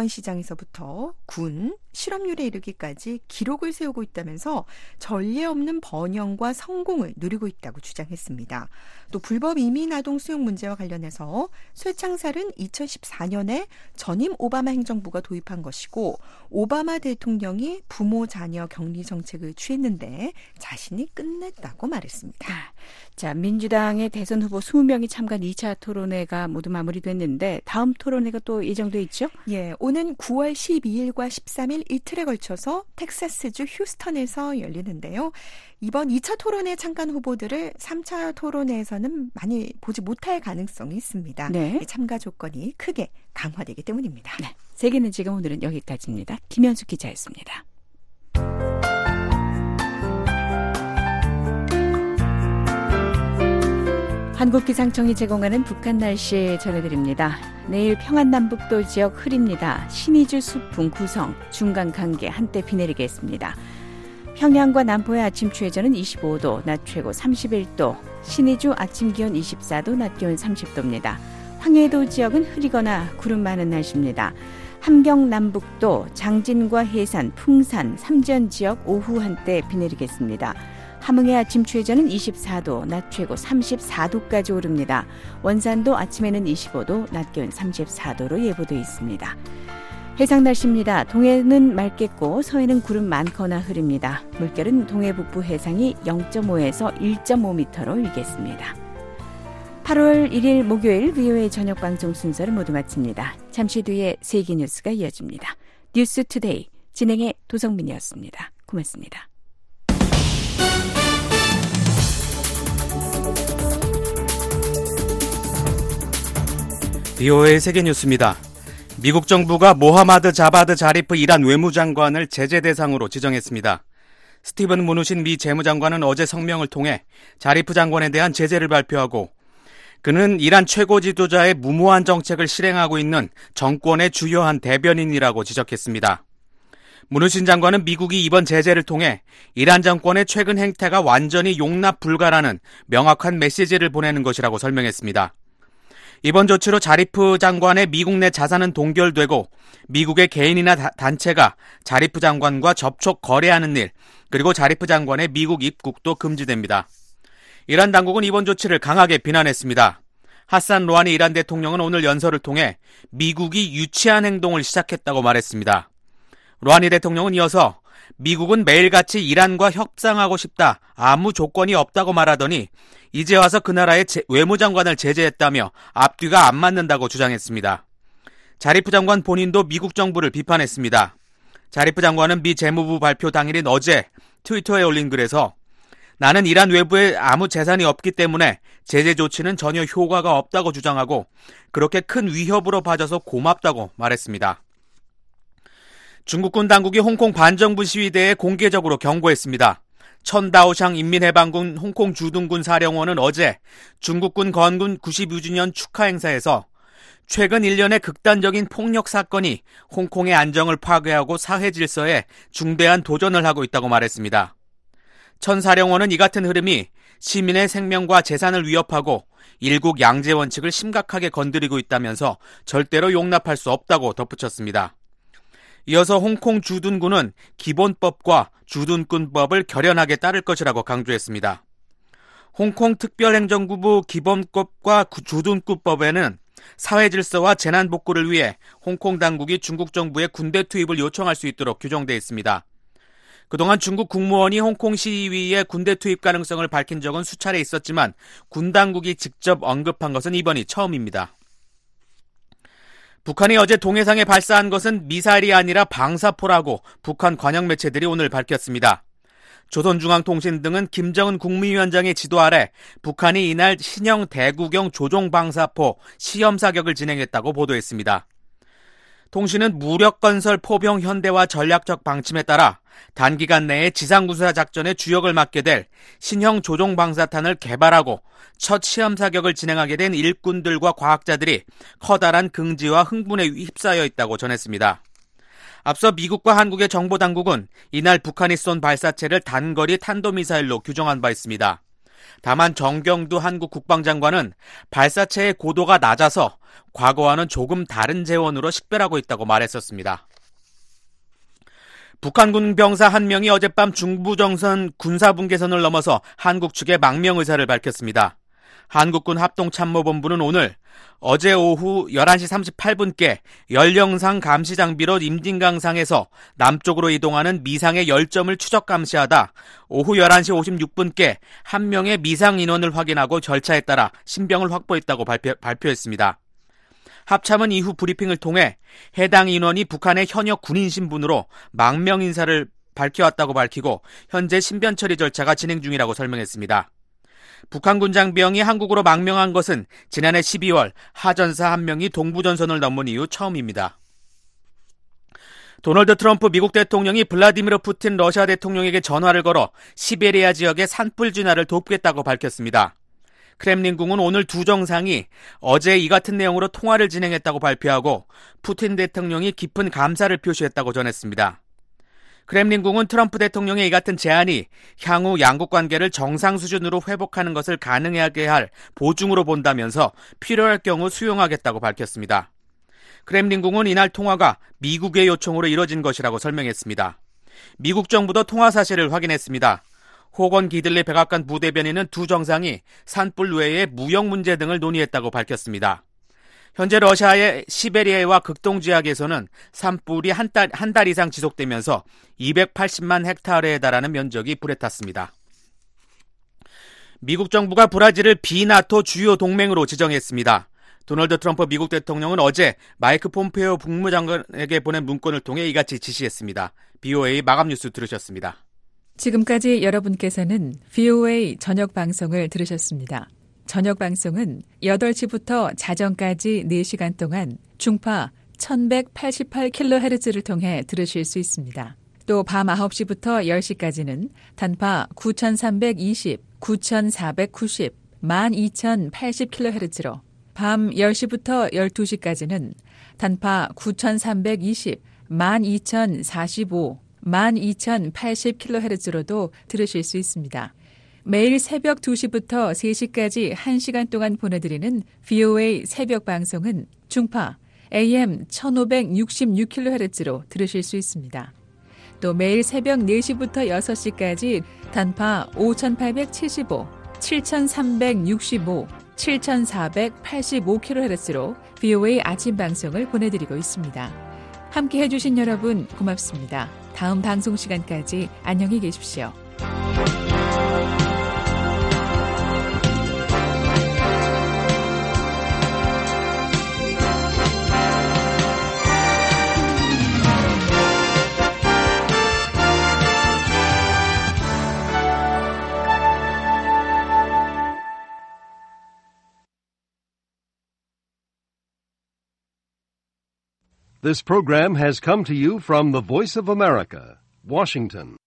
증권시장에서부터 군, 실업률에 이르기까지 기록을 세우고 있다면서 전례 없는 번영과 성공을 누리고 있다고 주장했습니다. 또 불법 이민 아동 수용 문제와 관련해서 쇠창살은 이천십사 년에 전임 오바마 행정부가 도입한 것이고 오바마 대통령이 부모 자녀 격리 정책을 취했는데 자신이 끝냈다고 말했습니다. 자, 민주당의 대선 후보 이십 명이 참가한 이 차 토론회가 모두 마무리됐는데 다음 토론회가 또 예정돼 있죠? 예, 오는 구월 십이일과 십삼일 이틀에 걸쳐서 텍사스주 휴스턴에서 열리는데요. 이번 이 차 토론회 참가한 후보들을 삼 차 토론회에서는 많이 보지 못할 가능성이 있습니다. 네. 참가 조건이 크게 강화되기 때문입니다. 네. 세계는 지금 오늘은 여기까지입니다. 김현숙 기자였습니다. 한국기상청이 제공하는 북한 날씨 전해드립니다. 내일 평안남북도 지역 흐립니다. 신의주 수풍 구성, 중간 강계 한때 비 내리겠습니다. 평양과 남포의 아침 최저는 이십오 도, 낮 최고 삼십일 도, 신의주 아침 기온 이십사 도, 낮 기온 삼십 도입니다. 황해도 지역은 흐리거나 구름 많은 날씨입니다. 함경 남북도, 장진과 해산, 풍산, 삼전 지역 오후 한때 비 내리겠습니다. 함흥의 아침 최저는 이십사 도, 낮 최고 삼십사 도까지 오릅니다. 원산도 아침에는 이십오 도, 낮 기온 삼십사 도로 예보돼 있습니다. 해상 날씨입니다. 동해는 맑겠고 서해는 구름 많거나 흐립니다. 물결은 동해 북부 해상이 영 점 오에서 일 점 오 미터로 일겠습니다. 팔월 일일 목요일 브이오에이 저녁 방송 순서를 모두 마칩니다. 잠시 뒤에 세계 뉴스가 이어집니다. 뉴스 투데이 진행의 도성민이었습니다. 고맙습니다. 브이오에이 세계뉴스입니다. 미국 정부가 모하마드 자바드 자리프 이란 외무장관을 제재 대상으로 지정했습니다. 스티븐 무누신 미 재무장관은 어제 성명을 통해 자리프 장관에 대한 제재를 발표하고 그는 이란 최고 지도자의 무모한 정책을 실행하고 있는 정권의 주요한 대변인이라고 지적했습니다. 무누신 장관은 미국이 이번 제재를 통해 이란 정권의 최근 행태가 완전히 용납 불가라는 명확한 메시지를 보내는 것이라고 설명했습니다. 이번 조치로 자리프 장관의 미국 내 자산은 동결되고 미국의 개인이나 다, 단체가 자리프 장관과 접촉 거래하는 일, 그리고 자리프 장관의 미국 입국도 금지됩니다. 이란 당국은 이번 조치를 강하게 비난했습니다. 하산 로하니 이란 대통령은 오늘 연설을 통해 미국이 유치한 행동을 시작했다고 말했습니다. 로하니 대통령은 이어서 미국은 매일같이 이란과 협상하고 싶다, 아무 조건이 없다고 말하더니 이제 와서 그 나라의 제, 외무장관을 제재했다며 앞뒤가 안 맞는다고 주장했습니다. 자리프 장관 본인도 미국 정부를 비판했습니다. 자리프 장관은 미 재무부 발표 당일인 어제 트위터에 올린 글에서 나는 이란 외부에 아무 재산이 없기 때문에 제재 조치는 전혀 효과가 없다고 주장하고 그렇게 큰 위협으로 봐줘서 고맙다고 말했습니다. 중국군 당국이 홍콩 반정부 시위대에 공개적으로 경고했습니다. 천다오샹 인민해방군 홍콩 주둔군 사령원은 어제 중국군 건군 구십이 주년 축하 행사에서 최근 일 년의 극단적인 폭력 사건이 홍콩의 안정을 파괴하고 사회 질서에 중대한 도전을 하고 있다고 말했습니다. 천 사령원은 이 같은 흐름이 시민의 생명과 재산을 위협하고 일국 양제 원칙을 심각하게 건드리고 있다면서 절대로 용납할 수 없다고 덧붙였습니다. 이어서 홍콩 주둔군은 기본법과 주둔군법을 결연하게 따를 것이라고 강조했습니다. 홍콩 특별행정부 기본법과 주둔군법에는 사회 질서와 재난 복구를 위해 홍콩 당국이 중국 정부의 군대 투입을 요청할 수 있도록 규정되어 있습니다. 그동안 중국 국무원이 홍콩 시위의 군대 투입 가능성을 밝힌 적은 수차례 있었지만 군 당국이 직접 언급한 것은 이번이 처음입니다. 북한이 어제 동해상에 발사한 것은 미사일이 아니라 방사포라고 북한 관영 매체들이 오늘 밝혔습니다. 조선중앙통신 등은 김정은 국무위원장의 지도 아래 북한이 이날 신형 대구경 조종방사포 시험 사격을 진행했다고 보도했습니다. 통신은 무력건설 포병 현대화 전략적 방침에 따라 단기간 내에 지상군사 작전의 주역을 맡게 될 신형 조종방사탄을 개발하고 첫 시험 사격을 진행하게 된 일꾼들과 과학자들이 커다란 긍지와 흥분에 휩싸여 있다고 전했습니다. 앞서 미국과 한국의 정보당국은 이날 북한이 쏜 발사체를 단거리 탄도미사일로 규정한 바 있습니다. 다만 정경두 한국 국방장관은 발사체의 고도가 낮아서 과거와는 조금 다른 재원으로 식별하고 있다고 말했었습니다. 북한군 병사 한 명이 어젯밤 중부정선 군사분계선을 넘어서 한국 측에 망명 의사를 밝혔습니다. 한국군 합동참모본부는 오늘 어제 오후 열한 시 삼십팔 분께 연령상 감시 장비로 임진강상에서 남쪽으로 이동하는 미상의 열점을 추적 감시하다 오후 열한 시 오십육 분께 한 명의 미상 인원을 확인하고 절차에 따라 신병을 확보했다고 발표, 발표했습니다. 합참은 이후 브리핑을 통해 해당 인원이 북한의 현역 군인 신분으로 망명 인사를 밝혀왔다고 밝히고 현재 신변 처리 절차가 진행 중이라고 설명했습니다. 북한군 장병이 한국으로 망명한 것은 지난해 십이월 하전사 한 명이 동부전선을 넘은 이후 처음입니다. 도널드 트럼프 미국 대통령이 블라디미르 푸틴 러시아 대통령에게 전화를 걸어 시베리아 지역의 산불 진화를 돕겠다고 밝혔습니다. 크렘린궁은 오늘 두 정상이 어제 이 같은 내용으로 통화를 진행했다고 발표하고 푸틴 대통령이 깊은 감사를 표시했다고 전했습니다. 크렘린궁은 트럼프 대통령의 이 같은 제안이 향후 양국 관계를 정상 수준으로 회복하는 것을 가능하게 할 보증으로 본다면서 필요할 경우 수용하겠다고 밝혔습니다. 크렘린궁은 이날 통화가 미국의 요청으로 이뤄진 것이라고 설명했습니다. 미국 정부도 통화 사실을 확인했습니다. 호건 기들리 백악관 부대변인은 두 정상이 산불 외에 무역 문제 등을 논의했다고 밝혔습니다. 현재 러시아의 시베리아와 극동지역에서는 산불이 한 달, 한 달 이상 지속되면서 이백팔십만 헥타르에 달하는 면적이 불에 탔습니다. 미국 정부가 브라질을 비나토 주요 동맹으로 지정했습니다. 도널드 트럼프 미국 대통령은 어제 마이크 폼페이오 국무장관에게 보낸 문건을 통해 이같이 지시했습니다. 비오에이 마감 뉴스 들으셨습니다. 지금까지 여러분께서는 비오에이 저녁 방송을 들으셨습니다. 저녁 방송은 여덟 시부터 자정까지 네 시간 동안 중파 천백팔십팔 킬로헤르츠를 통해 들으실 수 있습니다. 또 밤 아홉 시부터 열 시까지는 단파 구천삼백이십, 구천사백구십, 만 이천팔십 킬로헤르츠로 밤 열 시부터 열두 시까지는 단파 구천삼백이십, 만 이천사십오, 만 이천팔십 킬로헤르츠로도 들으실 수 있습니다. 매일 새벽 두 시부터 세 시까지 한 시간 동안 보내드리는 비오에이 새벽 방송은 중파 에이엠 천오백육십육 킬로헤르츠로 들으실 수 있습니다. 또 매일 새벽 네 시부터 여섯 시까지 단파 오천팔백칠십오, 칠천삼백육십오, 칠천사백팔십오 킬로헤르츠로 브이오에이 아침 방송을 보내드리고 있습니다. 함께 해주신 여러분 고맙습니다. 다음 방송 시간까지 안녕히 계십시오. This program has come to you from the Voice of America, Washington.